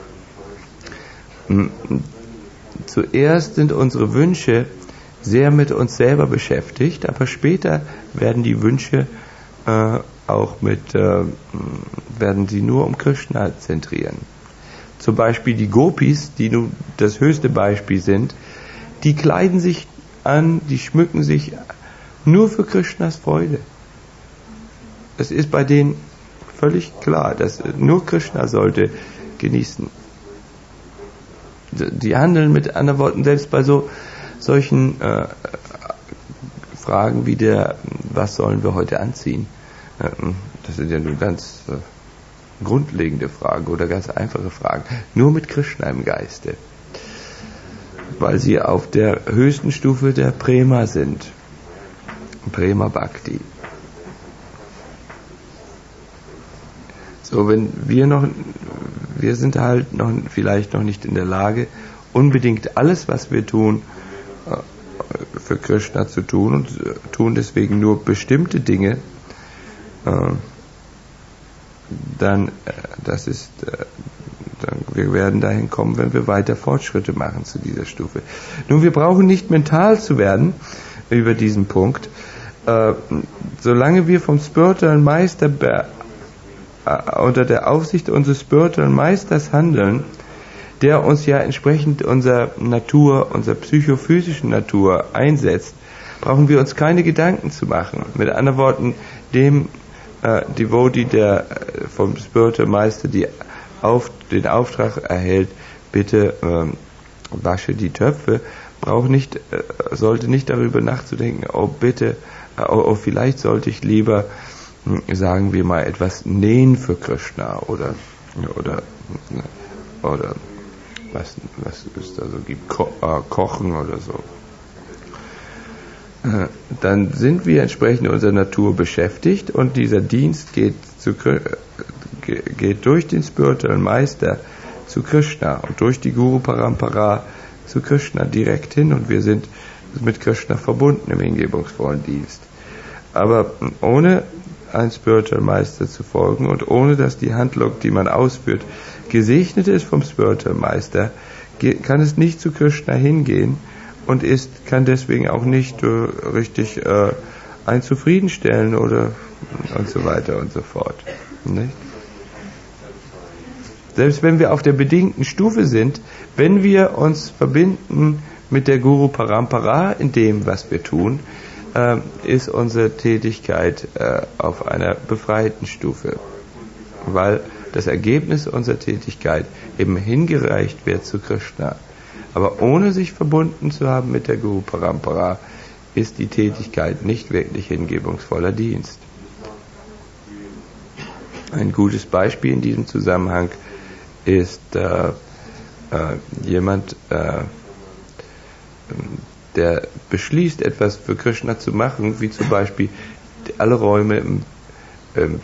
Zuerst sind unsere Wünsche sehr mit uns selber beschäftigt, aber später werden die Wünsche werden sie nur um Krishna zentrieren. Zum Beispiel die Gopis, die nun das höchste Beispiel sind, die kleiden sich an, die schmücken sich nur für Krishnas Freude. Es ist bei denen völlig klar, dass nur Krishna sollte genießen. Die handeln mit anderen Worten, selbst bei solchen Fragen wie was sollen wir heute anziehen? Das sind ja nur ganz grundlegende Fragen oder ganz einfache Fragen. Nur mit Krishna im Geiste. Weil sie auf der höchsten Stufe der Prema sind. Prema Bhakti. So, wir sind halt vielleicht noch nicht in der Lage, unbedingt alles, was wir tun, für Krishna zu tun und tun deswegen nur bestimmte Dinge, wir werden dahin kommen, wenn wir weiter Fortschritte machen zu dieser Stufe. Nun, wir brauchen nicht mental zu werden über diesen Punkt. Solange wir vom spirituellen Meister unter der Aufsicht unseres spirituellen Meisters handeln, der uns ja entsprechend unserer Natur, unserer psychophysischen Natur einsetzt, brauchen wir uns keine Gedanken zu machen. Mit anderen Worten, dem Devotee, der vom Spiritual Meister den Auftrag erhält, bitte wasche die Töpfe, sollte nicht darüber nachzudenken, vielleicht sollte ich lieber, sagen wir mal, etwas nähen für Krishna oder was es da so gibt, kochen oder so. Dann sind wir entsprechend unserer Natur beschäftigt und dieser Dienst geht durch den spirituellen Meister zu Krishna und durch die Guru Parampara zu Krishna direkt hin und wir sind mit Krishna verbunden im hingebungsvollen Dienst. Aber ohne ein Spiritual Meister zu folgen und ohne dass die Handlung, die man ausführt, gesegnet ist vom Spiritual Meister, kann es nicht zu Krishna hingehen und kann deswegen auch nicht richtig einen zufriedenstellen oder und so weiter und so fort. Nicht? Selbst wenn wir auf der bedingten Stufe sind, wenn wir uns verbinden mit der Guru Parampara in dem, was wir tun, ist unsere Tätigkeit auf einer befreiten Stufe, weil das Ergebnis unserer Tätigkeit eben hingereicht wird zu Krishna. Aber ohne sich verbunden zu haben mit der Guru Parampara, ist die Tätigkeit nicht wirklich hingebungsvoller Dienst. Ein gutes Beispiel in diesem Zusammenhang ist jemand, der beschließt, etwas für Krishna zu machen, wie zum Beispiel alle Räume im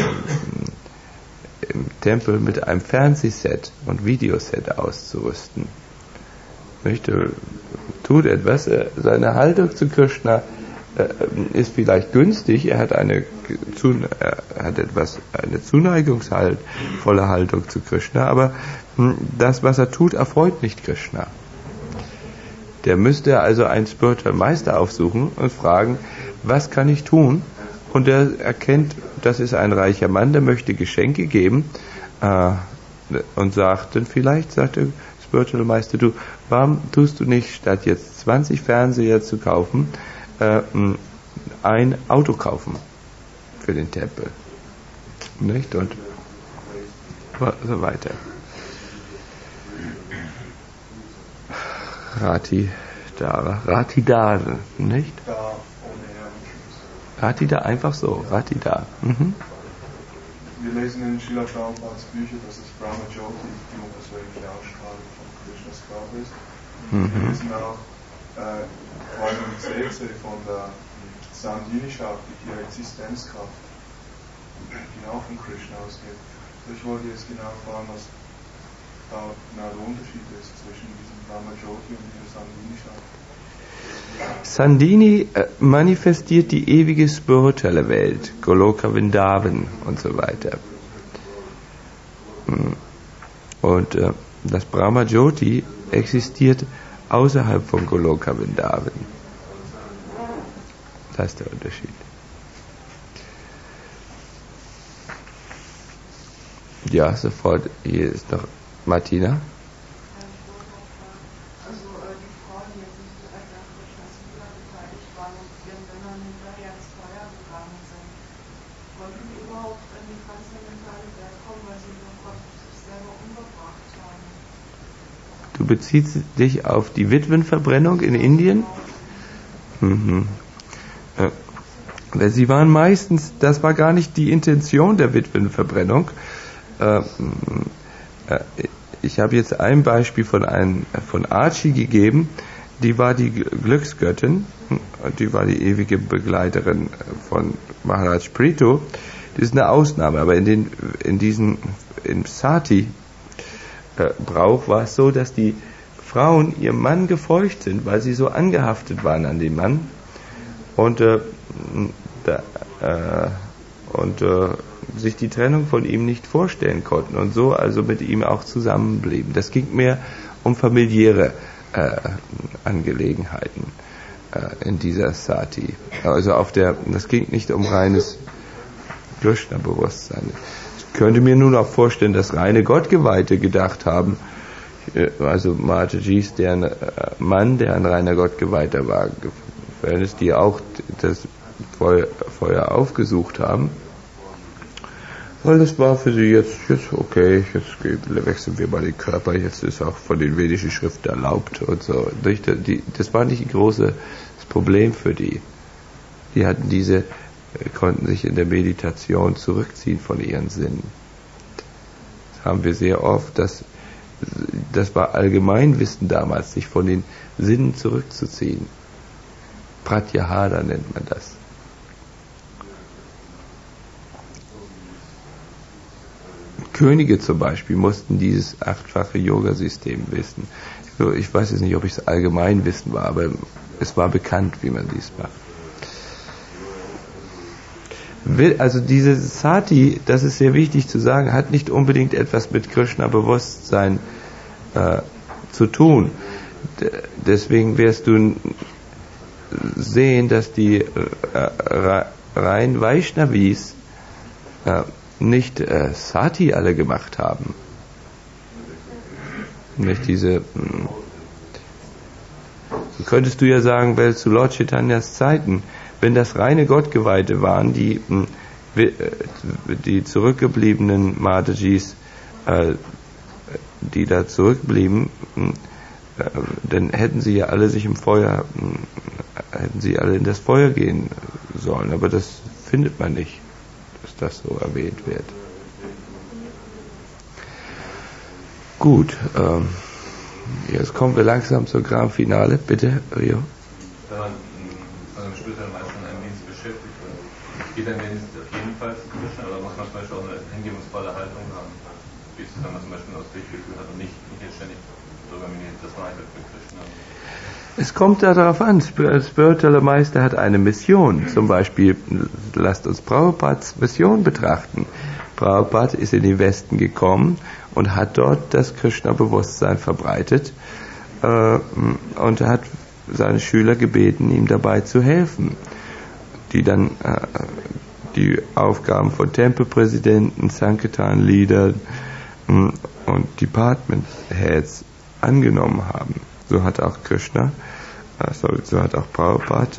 Tempel mit einem Fernsehset und Videoset auszurüsten. Tut etwas, seine Haltung zu Krishna ist vielleicht günstig, er hat eine zuneigungsvolle Haltung zu Krishna, aber das, was er tut, erfreut nicht Krishna. Der müsste also einen Spiritual Meister aufsuchen und fragen, was kann ich tun? Und er erkennt, das ist ein reicher Mann, der möchte Geschenke geben und sagt dann vielleicht, sagt der Spiritual Meister, du, warum tust du nicht, statt jetzt 20 Fernseher zu kaufen, ein Auto kaufen für den Tempel? Nicht? Und so weiter. Ratidar, nicht? Ratida, einfach so, Ratida. Mhm. Wir lesen in Srila Prabhupads Bücher, dass das Brahma Jyoti die unversöhnliche Ausstrahlung von Krishnas Körper ist. Wir lesen auch Volume 16 von der Sandhini-Schaft, die Existenzkraft, die auch von Krishna ausgeht. Ich wollte jetzt genau fragen, was da genau der Unterschied ist zwischen diesem Brahma Jyoti und dieser Sandhini-Schaft. Sandhini manifestiert die ewige spirituelle Welt, Goloka Vrindavan und so weiter. Und das Brahma Jyoti existiert außerhalb von Goloka Vrindavan. Das ist der Unterschied. Ja, sofort. Hier ist noch Martina. Du beziehst dich auf die Witwenverbrennung in Indien? Sie waren meistens, das war gar nicht die Intention der Witwenverbrennung. Ich habe jetzt ein Beispiel von Archie gegeben, die war die Glücksgöttin, die war die ewige Begleiterin von Maharaj Prithu. Das ist eine Ausnahme, aber im Sati Brauch war es so, dass die Frauen ihrem Mann gefolgt sind, weil sie so angehaftet waren an den Mann und sich die Trennung von ihm nicht vorstellen konnten und so also mit ihm auch zusammenblieben. Das ging mehr um familiäre Angelegenheiten in dieser Sati. Also das ging nicht um reines Krishna-Bewusstsein. Ich könnte mir nun auch vorstellen, dass reine Gottgeweihte gedacht haben, also Matajis, deren Mann, der ein reiner Gottgeweihter war, die auch das Feuer aufgesucht haben. Weil das war für sie jetzt okay, jetzt wechseln wir mal den Körper, jetzt ist auch von den vedischen Schriften erlaubt und so. Das war nicht ein großes Problem für die. Die hatten konnten sich in der Meditation zurückziehen von ihren Sinnen. Das haben wir sehr oft, das war Allgemeinwissen damals, sich von den Sinnen zurückzuziehen. Pratyahara nennt man das. Könige zum Beispiel mussten dieses 8-fache Yoga-System wissen. Ich weiß jetzt nicht, ob es Allgemeinwissen war, aber es war bekannt, wie man dies macht. Also diese Sati, das ist sehr wichtig zu sagen, hat nicht unbedingt etwas mit Krishna-Bewusstsein zu tun. Deswegen wirst du sehen, dass die rein Vaishnavis nicht Sati alle gemacht haben. Nicht diese. So könntest du ja sagen, weil zu Lord Chaitanyas Zeiten, wenn das reine Gottgeweihte waren, die zurückgebliebenen Matajis, die da zurückblieben, dann hätten sie ja alle hätten sie alle in das Feuer gehen sollen, aber das findet man nicht, dass das so erwähnt wird. Gut, jetzt kommen wir langsam zur Grand Finale. Bitte, Rio. Wenn man später meistens in einem Dienst beschäftigt wird, geht ein Dienst auf jeden Fall zu Krishna, oder muss man zum Beispiel auch eine hingebungsvolle Haltung haben? Wie ist, wenn man zum Beispiel aus Pflichtgefühl hat und nicht jetzt ständig darüber meditiert, dass man einfach für Krishna. Es kommt darauf an, spiritueller Meister hat eine Mission. Zum Beispiel, lasst uns Prabhupads Mission betrachten. Prabhupada ist in den Westen gekommen und hat dort das Krishna-Bewusstsein verbreitet und hat seine Schüler gebeten, ihm dabei zu helfen, die dann die Aufgaben von Tempelpräsidenten, Sankirtan-Leadern und Department Heads angenommen haben. So hat auch Krishna, so hat auch Prabhupada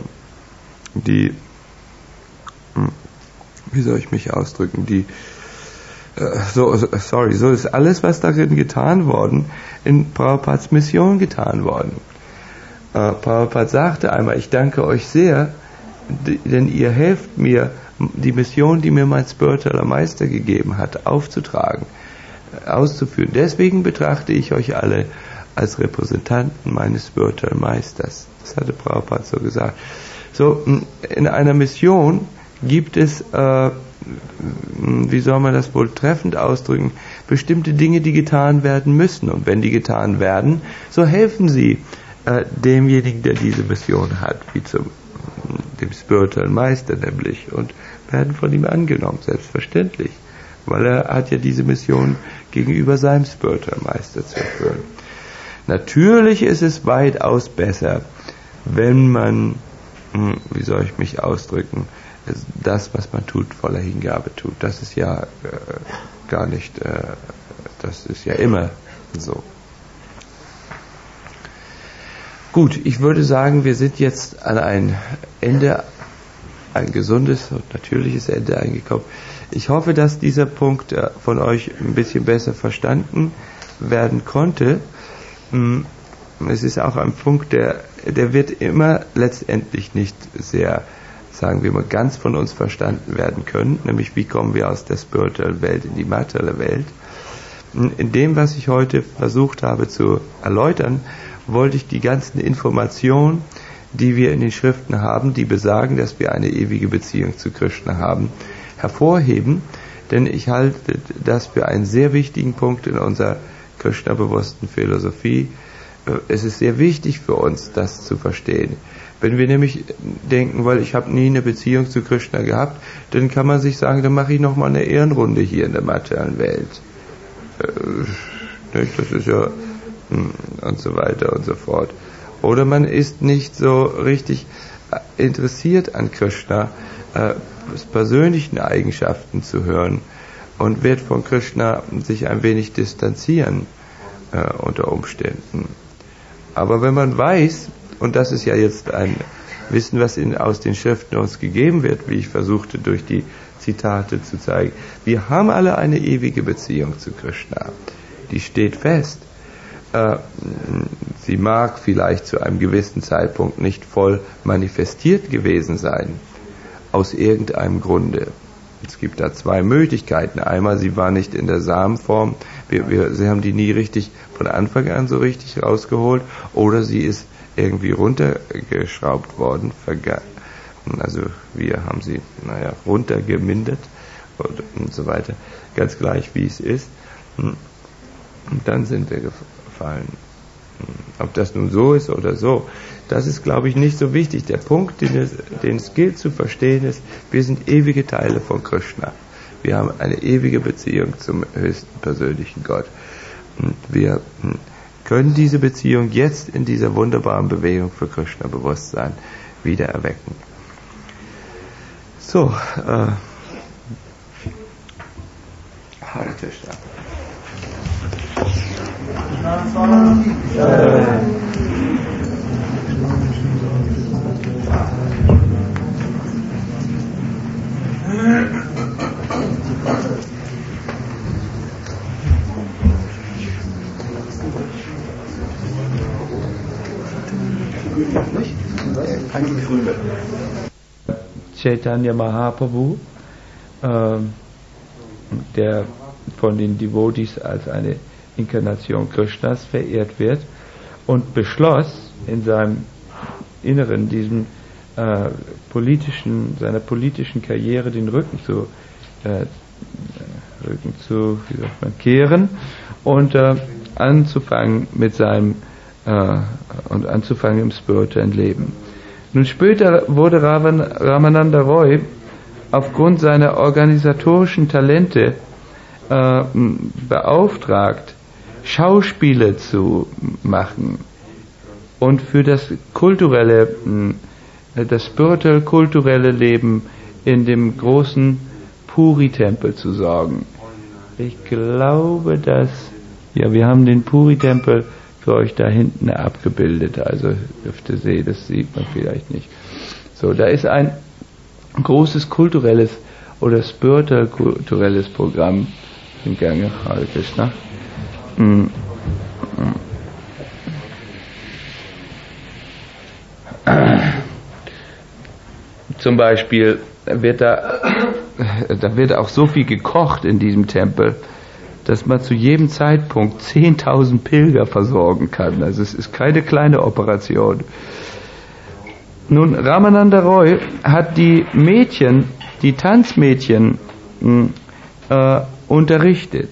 wie soll ich mich ausdrücken, so ist alles, was darin getan worden, in Prabhupads Mission getan worden. Prabhupada sagte einmal, ich danke euch sehr, denn ihr helft mir, die Mission, die mir mein spiritueller Meister gegeben hat, aufzutragen, auszuführen. Deswegen betrachte ich euch alle als Repräsentanten meines spirituellen Meisters. Das hatte Prabhupada so gesagt. So, in einer Mission gibt es, wie soll man das wohl treffend ausdrücken, bestimmte Dinge, die getan werden müssen. Und wenn die getan werden, so helfen sie demjenigen, der diese Mission hat, wie dem spirituellen Meister nämlich, und werden von ihm angenommen, selbstverständlich, weil er hat ja diese Mission gegenüber seinem spirituellen Meister zu erfüllen. Natürlich ist es weitaus besser, wenn man, wie soll ich mich ausdrücken, das, was man tut, voller Hingabe tut. Das ist ja gar nicht, das ist ja immer so. Gut, ich würde sagen, wir sind jetzt an ein Ende, ein gesundes und natürliches Ende angekommen. Ich hoffe, dass dieser Punkt von euch ein bisschen besser verstanden werden konnte. Es ist auch ein Punkt, der wird immer letztendlich nicht sehr, sagen wir mal, ganz von uns verstanden werden können, nämlich wie kommen wir aus der spirituellen Welt in die materielle Welt. In dem, was ich heute versucht habe zu erläutern, wollte ich die ganzen Informationen, die wir in den Schriften haben, die besagen, dass wir eine ewige Beziehung zu Krishna haben, hervorheben, denn ich halte das für einen sehr wichtigen Punkt in unserer Krishna-bewussten Philosophie. Es ist sehr wichtig für uns, das zu verstehen. Wenn wir nämlich denken, weil ich habe nie eine Beziehung zu Krishna gehabt, dann kann man sich sagen, dann mache ich nochmal eine Ehrenrunde hier in der materiellen Welt. Das ist ja und so weiter und so fort. Oder man ist nicht so richtig interessiert an Krishna, persönlichen Eigenschaften zu hören und wird von Krishna sich ein wenig distanzieren unter Umständen. Aber wenn man weiß, und das ist ja jetzt ein Wissen, was aus den Schriften uns gegeben wird, wie ich versuchte durch die Zitate zu zeigen, wir haben alle eine ewige Beziehung zu Krishna. Die steht fest. Sie mag vielleicht zu einem gewissen Zeitpunkt nicht voll manifestiert gewesen sein, aus irgendeinem Grunde. Es gibt da zwei Möglichkeiten. Einmal, sie war nicht in der Samenform, sie haben die nie richtig von Anfang an so richtig rausgeholt, oder sie ist irgendwie runtergeschraubt worden, also wir haben sie, runtergemindert und so weiter, ganz gleich wie es ist. Und dann sind wir gefallen. Ob das nun so ist oder so, das ist, glaube ich, nicht so wichtig. Der Punkt, den es gilt zu verstehen, ist, wir sind ewige Teile von Krishna. Wir haben eine ewige Beziehung zum höchsten persönlichen Gott. Und wir können diese Beziehung jetzt in dieser wunderbaren Bewegung für Krishna-Bewusstsein wieder erwecken. So, Hare Krishna. Chaitanya Mahaprabhu, der von den Devotees als eine Inkarnation Krishnas verehrt wird, und beschloss in seinem Inneren seiner politischen Karriere den Rücken zu Rücken zu, wie sagt man, kehren und anzufangen mit seinem und anzufangen im spirituellen Leben. Nun später wurde Ramananda Roy aufgrund seiner organisatorischen Talente beauftragt, Schauspiele zu machen und für das spirituell-kulturelle Leben in dem großen Puri-Tempel zu sorgen. Ich glaube, wir haben den Puri-Tempel für euch da hinten abgebildet, also dürfte sehen, das sieht man vielleicht nicht. So, da ist ein großes kulturelles oder spirituell-kulturelles Programm im Gange, Hare Krishna. Zum Beispiel wird da wird auch so viel gekocht in diesem Tempel, dass man zu jedem Zeitpunkt 10.000 Pilger versorgen kann. Also es ist keine kleine Operation. Nun, Ramananda Roy hat die Tanzmädchen unterrichtet.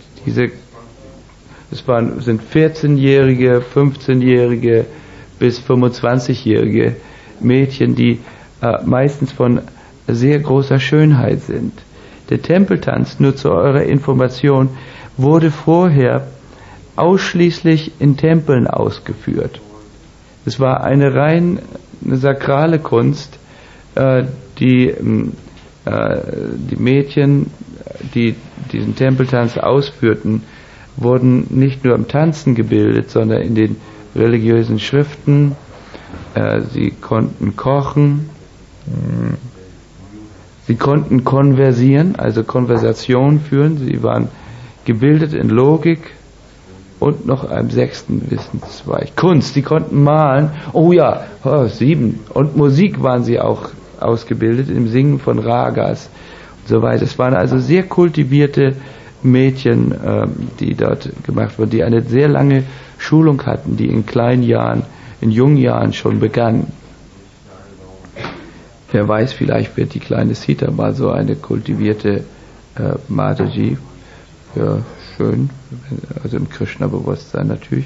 Sind 14-jährige, 15-jährige bis 25-jährige Mädchen, die meistens von sehr großer Schönheit sind. Der Tempeltanz, nur zu eurer Information, wurde vorher ausschließlich in Tempeln ausgeführt. Es war eine sakrale Kunst, die Mädchen, die diesen Tempeltanz ausführten, wurden nicht nur im Tanzen gebildet, sondern in den religiösen Schriften. Sie konnten kochen, sie konnten konversieren, also Konversation führen, sie waren gebildet in Logik und noch einem 6. Wissenszweig. Kunst, sie konnten malen, 7. Und Musik waren sie auch ausgebildet, im Singen von Ragas und so weiter. Es waren also sehr kultivierte Mädchen, die dort gemacht wurden, die eine sehr lange Schulung hatten, die in jungen Jahren schon begann. Wer weiß, vielleicht wird die kleine Sita mal so eine kultivierte Mataji. Ja, schön, also im Krishna-Bewusstsein natürlich.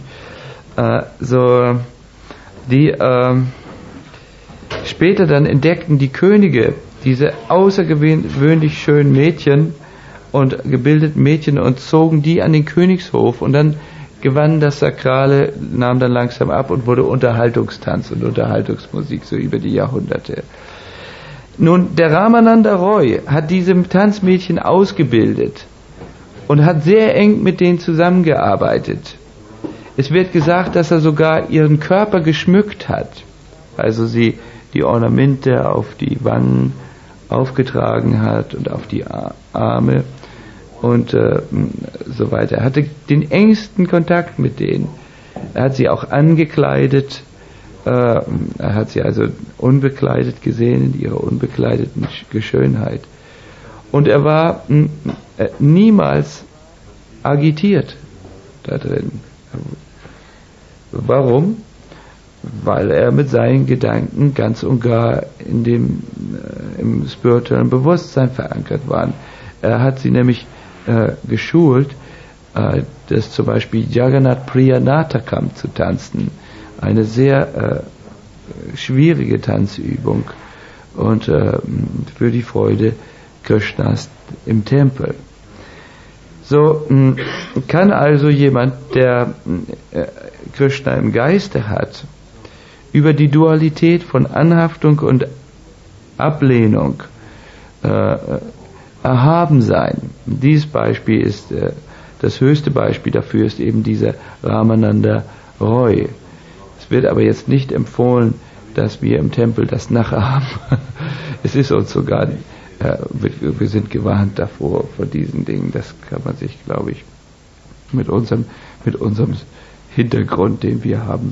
Später dann entdeckten die Könige diese außergewöhnlich schönen Mädchen und gebildeten Mädchen und zogen die an den Königshof und dann gewann das Sakrale, nahm dann langsam ab und wurde Unterhaltungstanz und Unterhaltungsmusik so über die Jahrhunderte. Nun, der Ramananda Roy hat diese Tanzmädchen ausgebildet und hat sehr eng mit denen zusammengearbeitet. Es wird gesagt, dass er sogar ihren Körper geschmückt hat, also sie die Ornamente auf die Wangen aufgetragen hat und auf die Arme und so weiter. Er hatte den engsten Kontakt mit denen. Er hat sie auch angekleidet. Er hat sie also unbekleidet gesehen in ihrer unbekleideten Schönheit. Und er war niemals agitiert da drin. Warum? Weil er mit seinen Gedanken ganz und gar im spirituellen Bewusstsein verankert war. Er hat sie nämlich geschult, das zum Beispiel Jagannath Priya Natakam zu tanzen. Eine sehr schwierige Tanzübung und für die Freude Krishnas im Tempel. So kann also jemand, der Krishna im Geiste hat, über die Dualität von Anhaftung und Ablehnung erhaben sein. Dieses Beispiel ist das höchste Beispiel dafür ist eben dieser Ramananda Roy. Es wird aber jetzt nicht empfohlen, dass wir im Tempel das nachahmen. Es ist uns sogar, wir sind gewarnt davor, vor diesen Dingen. Das kann man sich, glaube ich, mit unserem Hintergrund, den wir haben,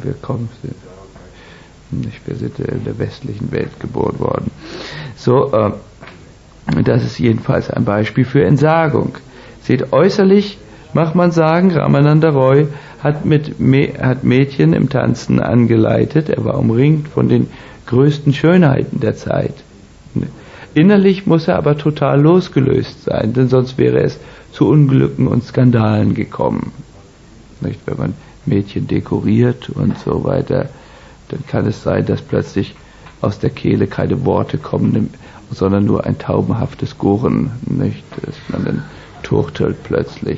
wir sind in der westlichen Welt geboren worden. So, das ist jedenfalls ein Beispiel für Entsagung. Seht, äußerlich mag man sagen, Ramananda Roy hat Mädchen im Tanzen angeleitet. Er war umringt von den größten Schönheiten der Zeit. Innerlich muss er aber total losgelöst sein, denn sonst wäre es zu Unglücken und Skandalen gekommen. Nicht? Wenn man Mädchen dekoriert und so weiter, dann kann es sein, dass plötzlich aus der Kehle keine Worte kommen, sondern nur ein taubenhaftes Gurren, nicht? Dass man dann turtelt plötzlich.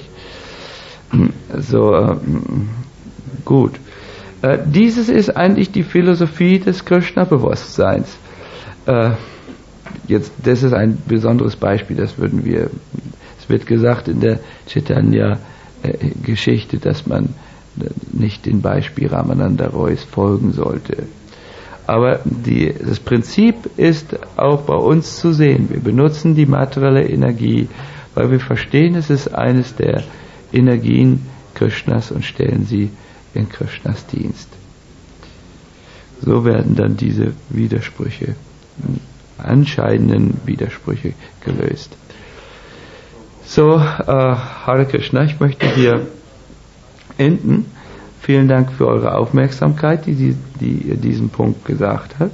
So, gut. Dieses ist eigentlich die Philosophie des Krishna-Bewusstseins. Jetzt, das ist ein besonderes Beispiel, es wird gesagt in der Chaitanya-Geschichte, dass man nicht dem Beispiel Ramananda Roys folgen sollte. Aber das Prinzip ist auch bei uns zu sehen. Wir benutzen die materielle Energie, weil wir verstehen, es ist eines der Energien Krishnas und stellen sie in Krishnas Dienst. So werden dann diese Widersprüche, anscheinenden Widersprüche gelöst. So, Hare Krishna, ich möchte hier enden. Vielen Dank für eure Aufmerksamkeit, die ihr diesen Punkt gesagt habt.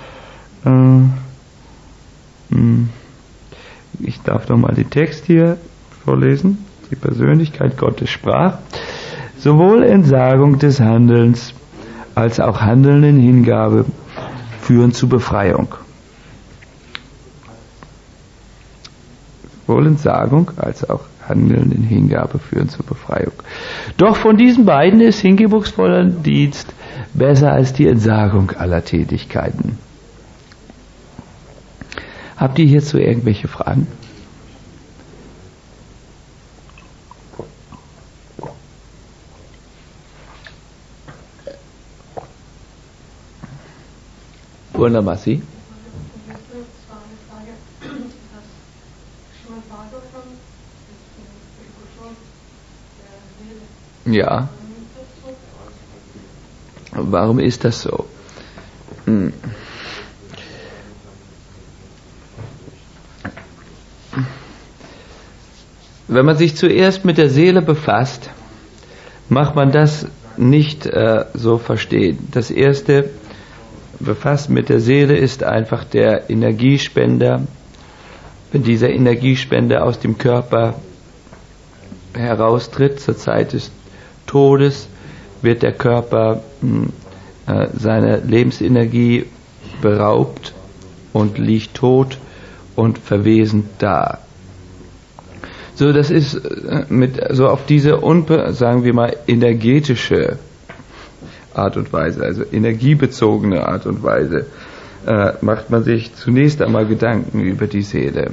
Ich darf nochmal den Text hier vorlesen. Die Persönlichkeit Gottes sprach: Sowohl Entsagung des Handelns als auch Handeln in Hingabe führen zu Befreiung. Sowohl Entsagung als auch Handeln in Hingabe führen zur Befreiung. Doch von diesen beiden ist hingebungsvoller Dienst besser als die Entsagung aller Tätigkeiten. Habt ihr hierzu irgendwelche Fragen? Purnamasi? Ja. Warum ist das so? Wenn man sich zuerst mit der Seele befasst, macht man das nicht so verstehen. Das erste Befassen mit der Seele ist einfach der Energiespender. Wenn dieser Energiespender aus dem Körper heraustritt zur Zeit des Todes, wird der Körper seiner Lebensenergie beraubt und liegt tot und verwesend da. So, das ist so auf diese sagen wir mal energetische Art und Weise, also energiebezogene Art und Weise, macht man sich zunächst einmal Gedanken über die Seele.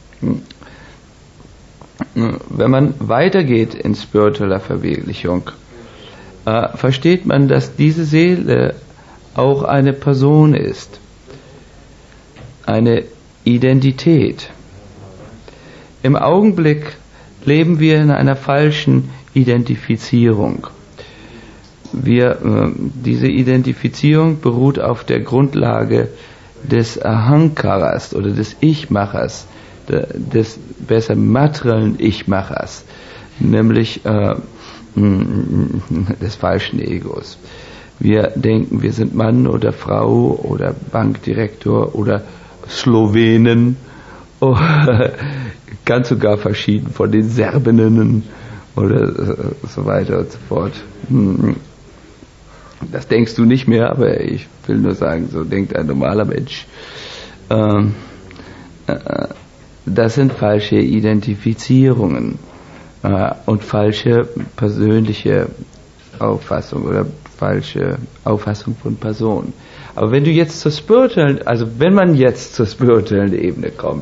Wenn man weitergeht in spiritueller Verwirklichung, versteht man, dass diese Seele auch eine Person ist, eine Identität. Im Augenblick leben wir in einer falschen Identifizierung. Diese Identifizierung beruht auf der Grundlage des Ahankaras oder des Ich-Machers, des besser materiellen Ich-Machers, nämlich des falschen Egos. Wir denken, wir sind Mann oder Frau oder Bankdirektor oder Slowenen, ganz sogar verschieden von den Serbinnen oder so weiter und so fort. Das denkst du nicht mehr, aber ich will nur sagen, so denkt ein normaler Mensch. Das sind falsche Identifizierungen und falsche persönliche Auffassung oder falsche Auffassung von Personen. Aber wenn du jetzt wenn man jetzt zur spirituellen Ebene kommt,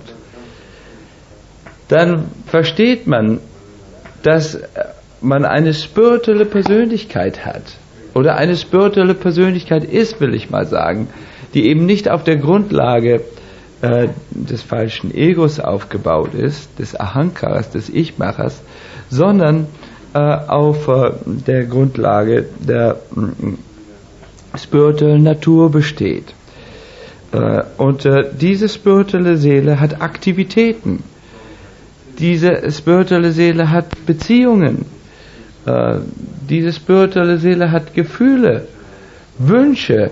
dann versteht man, dass man eine spirituelle Persönlichkeit hat. Oder eine spirituelle Persönlichkeit ist, will ich mal sagen, die eben nicht auf der Grundlage des falschen Egos aufgebaut ist, des Ahankaras, des Ich-Machers, sondern auf der Grundlage der spirituellen Natur besteht. Und diese spirituelle Seele hat Aktivitäten. Diese spirituelle Seele hat Beziehungen. Diese spirituelle Seele hat Gefühle, Wünsche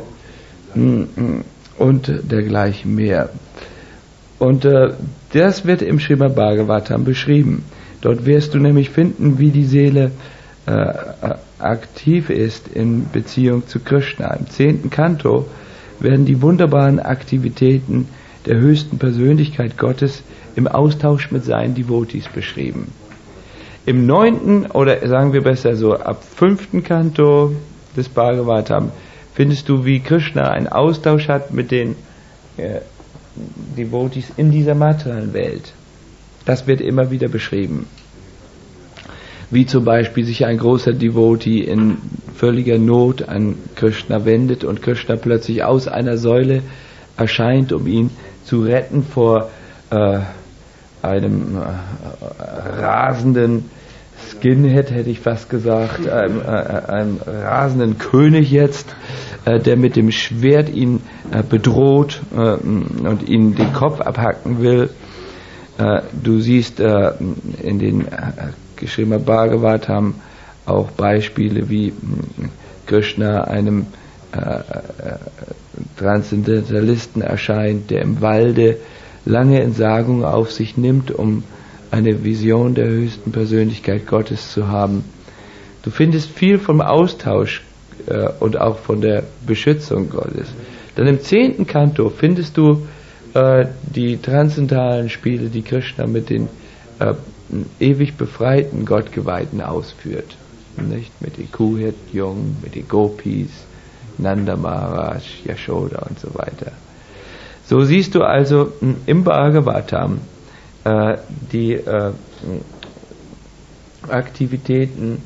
und dergleichen mehr. Und das wird im Srimad Bhagavatam beschrieben. Dort wirst du nämlich finden, wie die Seele aktiv ist in Beziehung zu Krishna. Im 10. Kanto werden die wunderbaren Aktivitäten der höchsten Persönlichkeit Gottes im Austausch mit seinen Devotees beschrieben. Im 9. oder sagen wir besser so ab 5. Kanto des Bhagavatam findest du, wie Krishna einen Austausch hat mit den Devotees in dieser materiellen Welt. Das wird immer wieder beschrieben. Wie zum Beispiel sich ein großer Devotee in völliger Not an Krishna wendet und Krishna plötzlich aus einer Säule erscheint, um ihn zu retten vor einem rasenden Skinhead, hätte ich fast gesagt, einem rasenden König jetzt, der mit dem Schwert ihn bedroht und ihn den Kopf abhacken will. Du siehst in den Srimad Bhagavatam auch Beispiele, wie Krishna einem Transzendentalisten erscheint, der im Walde lange Entsagungen auf sich nimmt, um eine Vision der höchsten Persönlichkeit Gottes zu haben. Du findest viel vom Austausch und auch von der Beschützung Gottes. Dann im 10. Kanto findest du die transzendentalen Spiele, die Krishna mit den ewig befreiten Gottgeweihten ausführt. Nicht? Mit den Kuhhirten, mit den Gopis, Nanda Maharaj, Yashoda und so weiter. So siehst du also im Bhagavatam die Aktivitäten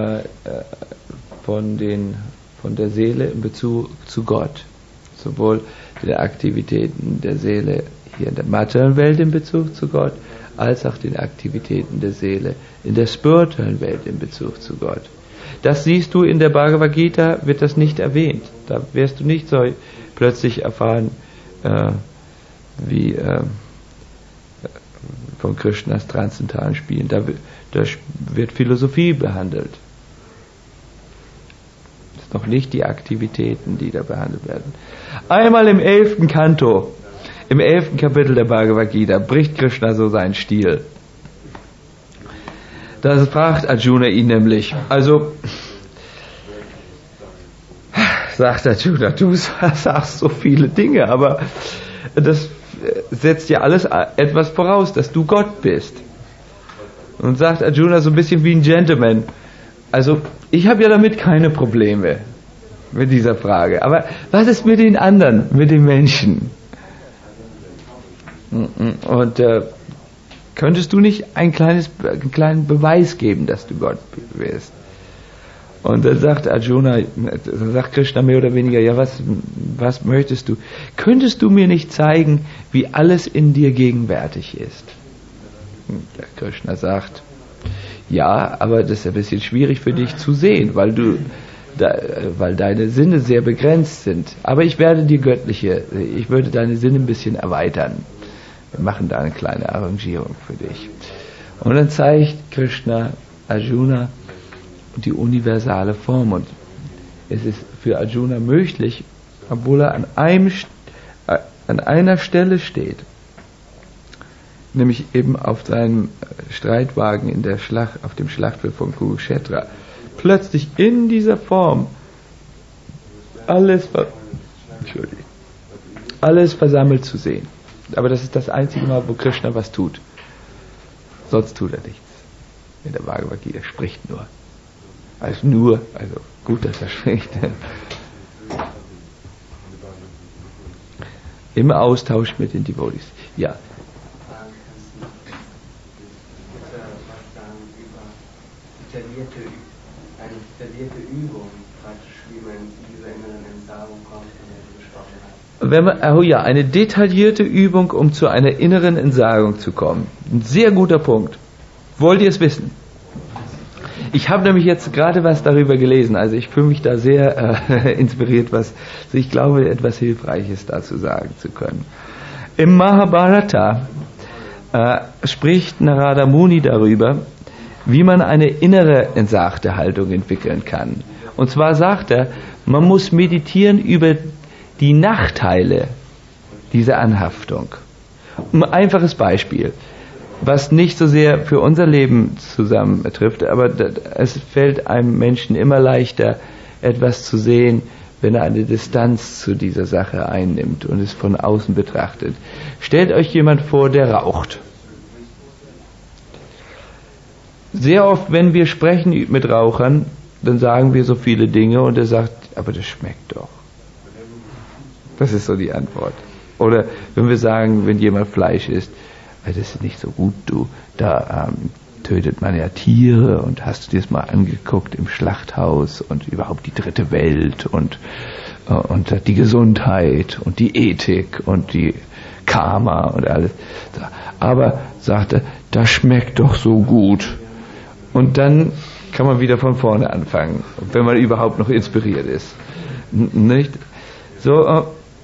von der Seele in Bezug zu Gott. Sowohl die Aktivitäten der Seele hier in der materiellen Welt in Bezug zu Gott, als auch die Aktivitäten der Seele in der spirituellen Welt in Bezug zu Gott. Das siehst du in der Bhagavad Gita, wird das nicht erwähnt. Da wirst du nicht so plötzlich erfahren, wie von Krishnas transzendentalen Spielen. Da wird Philosophie behandelt. Das sind noch nicht die Aktivitäten, die da behandelt werden. Einmal im 11. Kanto, im 11. Kapitel der Bhagavad Gita, bricht Krishna so seinen Stil. Da fragt Arjuna ihn nämlich, also sagt Arjuna, du sagst so viele Dinge, aber das setzt ja alles etwas voraus, dass du Gott bist. Und sagt Arjuna so ein bisschen wie ein Gentleman, also ich habe ja damit keine Probleme mit dieser Frage, aber was ist mit den anderen, mit den Menschen? Und könntest du nicht einen kleinen Beweis geben, dass du Gott bist? Und dann sagt Arjuna, sagt Krishna mehr oder weniger, ja, was möchtest du? Könntest du mir nicht zeigen, wie alles in dir gegenwärtig ist? Und der Krishna sagt, ja, aber das ist ein bisschen schwierig für dich zu sehen, weil deine Sinne sehr begrenzt sind. Aber ich würde deine Sinne ein bisschen erweitern. Wir machen da eine kleine Arrangierung für dich. Und dann zeigt Krishna Arjuna die universale Form. Und es ist für Arjuna möglich, obwohl er an einer Stelle steht, nämlich eben auf seinem Streitwagen auf dem Schlachtfeld von Kurukshetra, plötzlich in dieser Form alles versammelt zu sehen. Aber das ist das einzige Mal, wo Krishna was tut. Sonst tut er nichts. In der Bhagavad Gita spricht nur. Also gut, dass er spricht. Im Austausch mit den Devotees. Ja. Eine detaillierte Übung, praktisch, wie man in dieser inneren Entsagung kommt, von der du gesprochen hast. Eine detaillierte Übung, um zu einer inneren Entsagung zu kommen. Ein sehr guter Punkt. Wollt ihr es wissen? Ich habe nämlich jetzt gerade was darüber gelesen, also ich fühle mich da sehr inspiriert, ich glaube, etwas Hilfreiches dazu sagen zu können. Im Mahabharata spricht Narada Muni darüber, wie man eine innere entsagte Haltung entwickeln kann. Und zwar sagt er, man muss meditieren über die Nachteile dieser Anhaftung. Ein einfaches Beispiel. was nicht so sehr für unser Leben zusammentrifft, aber es fällt einem Menschen immer leichter, etwas zu sehen, wenn er eine Distanz zu dieser Sache einnimmt und es von außen betrachtet. Stellt euch jemand vor, der raucht. Sehr oft, wenn wir sprechen mit Rauchern, dann sagen wir so viele Dinge und er sagt, aber das schmeckt doch. Das ist so die Antwort. Oder wenn wir sagen, wenn jemand Fleisch isst, das ist nicht so gut, da tötet man ja Tiere und hast du dir das mal angeguckt im Schlachthaus und überhaupt die dritte Welt und die Gesundheit und die Ethik und die Karma und alles. Aber, sagt er, das schmeckt doch so gut. Und dann kann man wieder von vorne anfangen, wenn man überhaupt noch inspiriert ist. Nicht? So,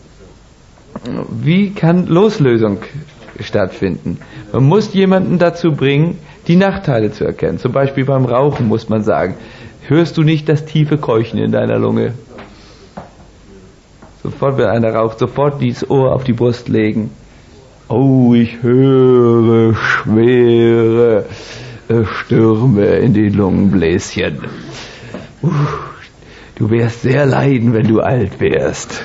wie kann Loslösung stattfinden? Man muss jemanden dazu bringen, die Nachteile zu erkennen. Zum Beispiel beim Rauchen muss man sagen, hörst du nicht das tiefe Keuchen in deiner Lunge? Sofort, wenn einer raucht, sofort dieses Ohr auf die Brust legen. Oh, ich höre schwere Stürme in den Lungenbläschen. Du wirst sehr leiden, wenn du alt wärst.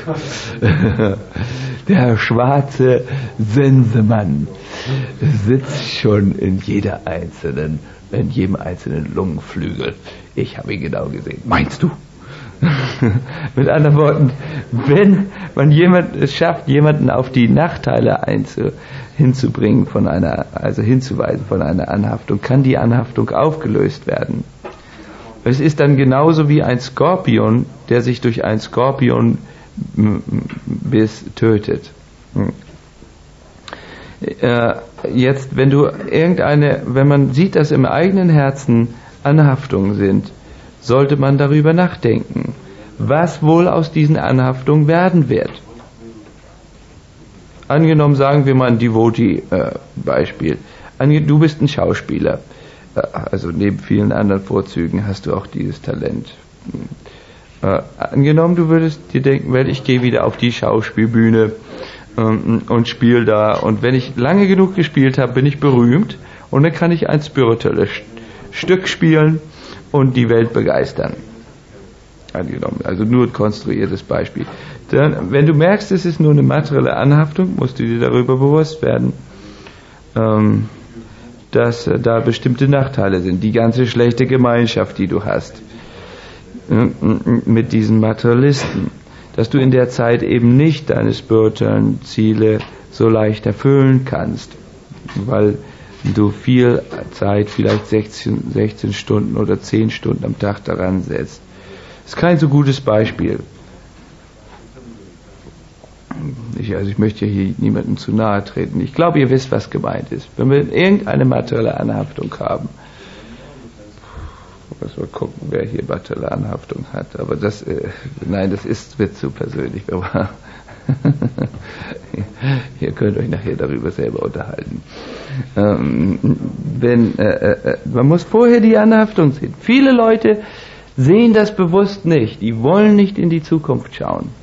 Der schwarze Sensemann sitzt schon in jedem einzelnen Lungenflügel. Ich habe ihn genau gesehen. Meinst du? Mit anderen Worten, wenn man es schafft, jemanden auf die Nachteile hinzuweisen von einer Anhaftung, kann die Anhaftung aufgelöst werden. Es ist dann genauso wie ein Skorpion, der sich durch einen Skorpionbiss tötet. Jetzt, wenn man sieht, dass im eigenen Herzen Anhaftungen sind, sollte man darüber nachdenken, was wohl aus diesen Anhaftungen werden wird. Angenommen, sagen wir mal ein Devotee-Beispiel. Du bist ein Schauspieler. Also neben vielen anderen Vorzügen hast du auch dieses Talent. Angenommen, du würdest dir denken, ich gehe wieder auf die Schauspielbühne und spiele da. Und wenn ich lange genug gespielt habe, bin ich berühmt und dann kann ich ein spirituelles Stück spielen und die Welt begeistern. Angenommen, also nur ein konstruiertes Beispiel. Dann, wenn du merkst, es ist nur eine materielle Anhaftung, musst du dir darüber bewusst werden, dass da bestimmte Nachteile sind. Die ganze schlechte Gemeinschaft, die du hast mit diesen Materialisten, dass du in der Zeit eben nicht deine spirituellen Ziele so leicht erfüllen kannst, weil du viel Zeit, vielleicht 16 Stunden oder 10 Stunden am Tag daran setzt. Das ist kein so gutes Beispiel. Ich möchte hier niemandem zu nahe treten. Ich glaube, ihr wisst, was gemeint ist. Wenn wir irgendeine materielle Anhaftung haben, muss mal gucken, wer hier materielle Anhaftung hat. Aber das wird zu persönlich. Ihr könnt euch nachher darüber selber unterhalten. Man muss vorher die Anhaftung sehen. Viele Leute sehen das bewusst nicht. Die wollen nicht in die Zukunft schauen.